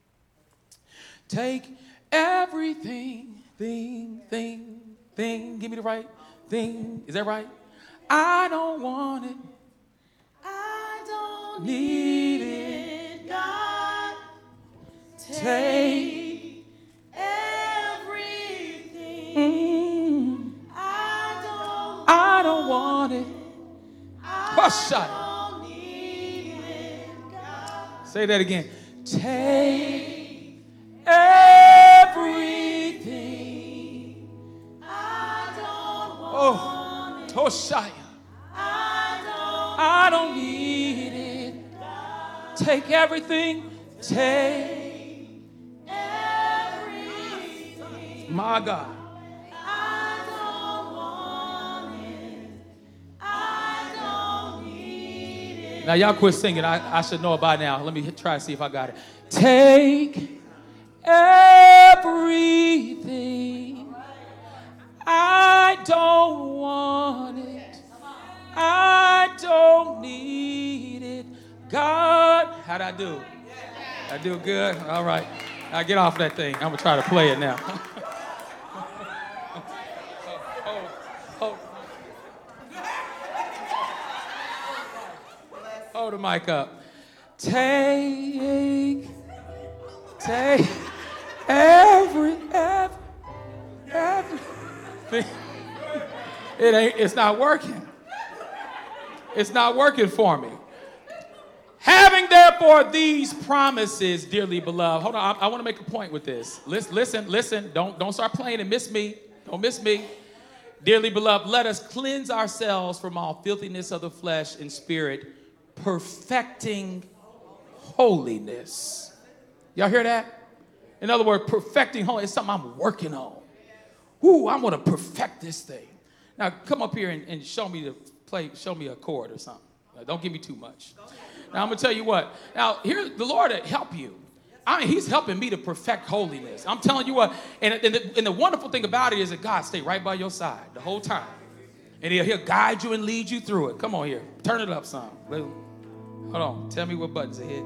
Take everything, thing. Give me the right thing. Is that right? I don't want it. I don't need it, God. Take everything. I don't want it. I don't need it, God. Say that again. Take everything. I don't want it. Hoshaya. I don't need it. Take everything. Take everything. My God. I don't want it. I don't need it. Now y'all quit singing. I should know it by now. Let me try to see if I got it. Take everything. I don't want it. I don't need it. God, how'd I do? I do good? All right. Now get off that thing. I'm going to try to play it now. Hold the mic up. Take everything. It's not working. It's not working for me. Having therefore these promises, dearly beloved. Hold on, I want to make a point with this. Listen. Don't start playing and miss me. Don't miss me. Dearly beloved, let us cleanse ourselves from all filthiness of the flesh and spirit, perfecting holiness. Y'all hear that? In other words, perfecting holiness is something I'm working on. Ooh, I'm going to perfect this thing. Now, come up here and show me a chord or something. Don't give me too much. Now, I'm going to tell you what. Now, here, the Lord will help you. He's helping me to perfect holiness. I'm telling you what. And the wonderful thing about it is that God stay right by your side the whole time. And he'll guide you and lead you through it. Come on here. Turn it up some. Hold on. Tell me what buttons to hit.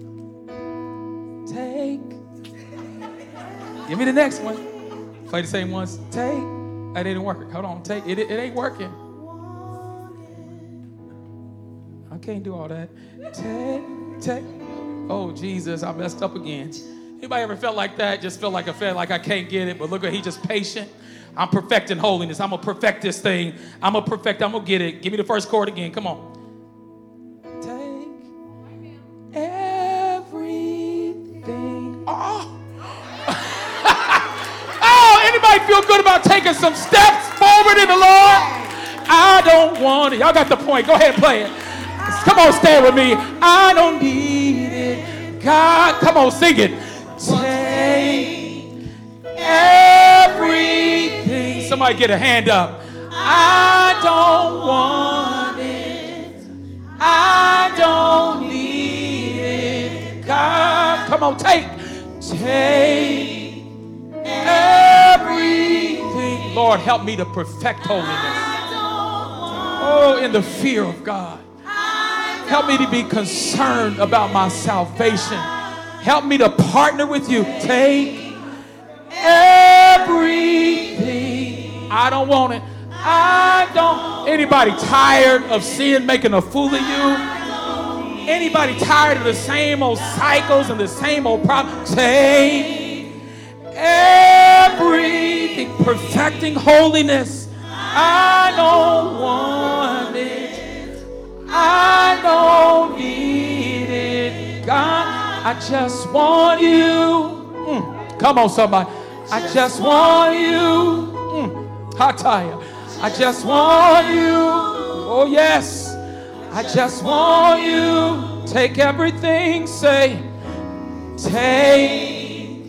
Take. Give me the next one. Play the same ones. Take. That didn't work. Hold on. Take. It ain't working. I can't do all that. Take. Oh, Jesus, I messed up again. Anybody ever felt like that? Just felt like I can't get it, but look at he just patient. I'm perfecting holiness. I'm going to perfect this thing. I'm going to get it. Give me the first chord again. Come on. Take everything. Oh. Oh, anybody feel good about taking some steps forward in the Lord? I don't want it. Y'all got the point. Go ahead and play it. Come on, stay with me. I don't need it. God, come on, sing it. Take everything. Somebody get a hand up. I don't want it. I don't need it. God, come on, take everything. Lord, help me to perfect holiness. Oh, in the fear of God. Help me to be concerned about my salvation. Help me to partner with you. Take everything. I don't want it. I don't. Anybody tired of sin making a fool of you? Anybody tired of the same old cycles and the same old problems? Take everything. Perfecting holiness. I don't want it. I don't need it. God, I just want you. Come on, somebody. I just want you. Hataya. I just want you. Oh, yes. I just want you. Take everything. Say, Take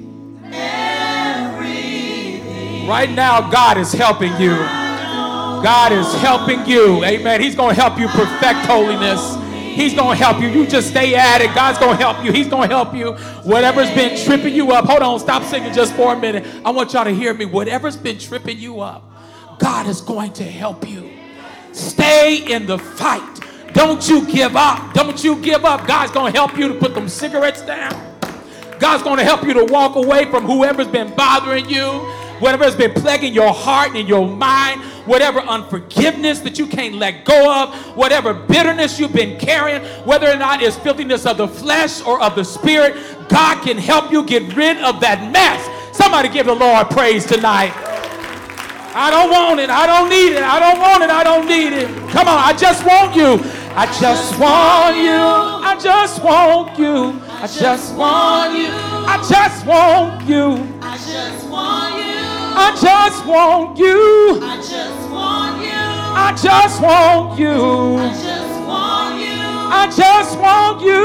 everything. Right now, God is helping you. God is helping you. Amen. He's going to help you perfect holiness. He's going to help you. You just stay at it. God's going to help you. He's going to help you. Whatever's been tripping you up. Hold on. Stop singing just for a minute. I want y'all to hear me. Whatever's been tripping you up, God is going to help you. Stay in the fight. Don't you give up. Don't you give up. God's going to help you to put them cigarettes down. God's going to help you to walk away from whoever's been bothering you, whatever has been plaguing your heart and your mind, whatever unforgiveness that you can't let go of, whatever bitterness you've been carrying, whether or not it's filthiness of the flesh or of the spirit, God can help you get rid of that mess. Somebody give the Lord praise tonight. I don't want it. I don't need it. I don't want it. I don't need it. Come on. I just want you. I just want you. I just want you. I just want you. I just want you. I just want you. I just want you. I just want you. I just want you. I just want you. I just want you.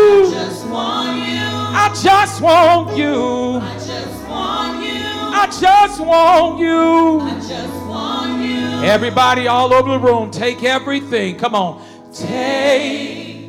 I just want you. I just want you. I just want you. I just want you. I just want you. Everybody all over the room, take everything. Come on. Take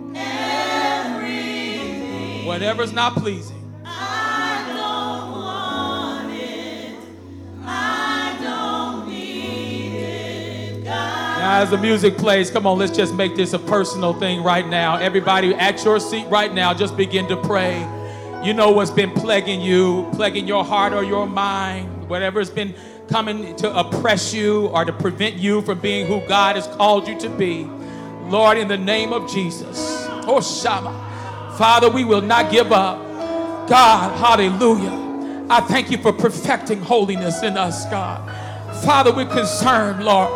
everything. Whatever's not pleasing. I don't want it. I don't need it. God. Now, as the music plays, come on, let's just make this a personal thing right now. Everybody at your seat right now, just begin to pray. You know what's been plaguing you, plaguing your heart or your mind, whatever's been coming to oppress you or to prevent you from being who God has called you to be. Lord, in the name of Jesus, oh Shama, Father, we will not give up. God, hallelujah. I thank you for perfecting holiness in us, God. Father, we're concerned, Lord.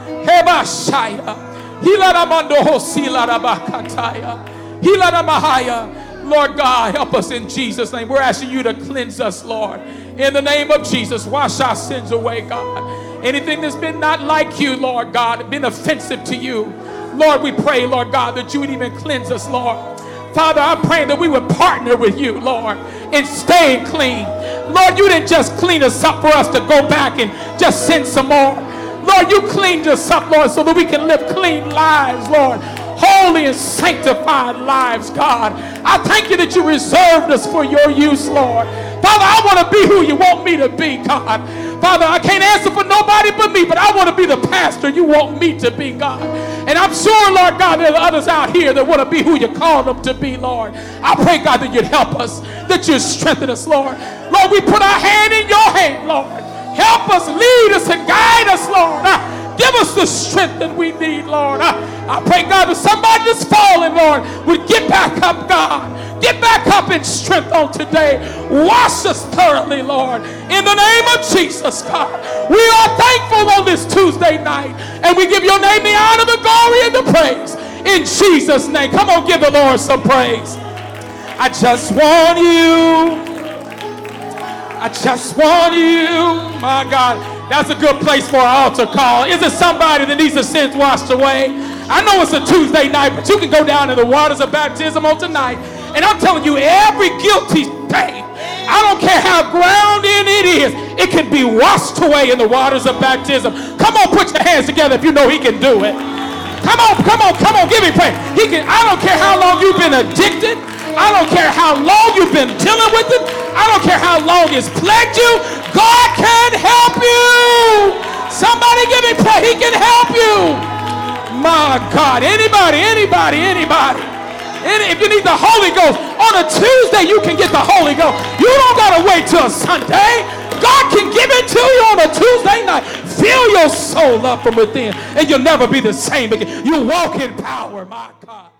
Lord God, help us in Jesus' name. We're asking you to cleanse us, Lord. In the name of Jesus, wash our sins away, God. Anything that's been not like you, Lord God, been offensive to you, Lord, we pray, Lord God, that you would even cleanse us, Lord. Father, I'm praying that we would partner with you, Lord, in staying clean. Lord, you didn't just clean us up for us to go back and just send some more. Lord, you cleaned us up, Lord, so that we can live clean lives, Lord. Holy and sanctified lives, God. I thank you that you reserved us for your use, Lord. Father, I want to be who you want me to be, God. Father, I can't answer for nobody but me, but I want to be the pastor you want me to be, God. And I'm sure, Lord God, there are others out here that want to be who you called them to be, Lord. I pray, God, that you'd help us, that you'd strengthen us, Lord. Lord, we put our hand in your hand, Lord. Help us, lead us, and guide us, Lord. Give us the strength that we need, Lord. I pray, God, that somebody that's fallen, Lord, would get back up, God. Get back up in strength on today. Wash us thoroughly, Lord. In the name of Jesus, God. We are thankful on this Tuesday night. And we give your name the honor, the glory, and the praise. In Jesus' name. Come on, give the Lord some praise. I just want you. I just want you. My God. That's a good place for an altar call. Is it somebody that needs the sins washed away? I know it's a Tuesday night, but you can go down in the waters of baptism on tonight. And I'm telling you, every guilty thing, I don't care how grounded it is, it can be washed away in the waters of baptism. Come on, put your hands together if you know he can do it. Come on, give me praise. He can. I don't care how long you've been addicted. I don't care how long you've been dealing with it. I don't care how long it's plagued you. God can help you. Somebody give me praise. He can help you. My God. Anybody. If you need the Holy Ghost, on a Tuesday you can get the Holy Ghost. You don't got to wait till a Sunday. God can give it to you on a Tuesday night. Fill your soul up from within, and you'll never be the same again. You walk in power, my God.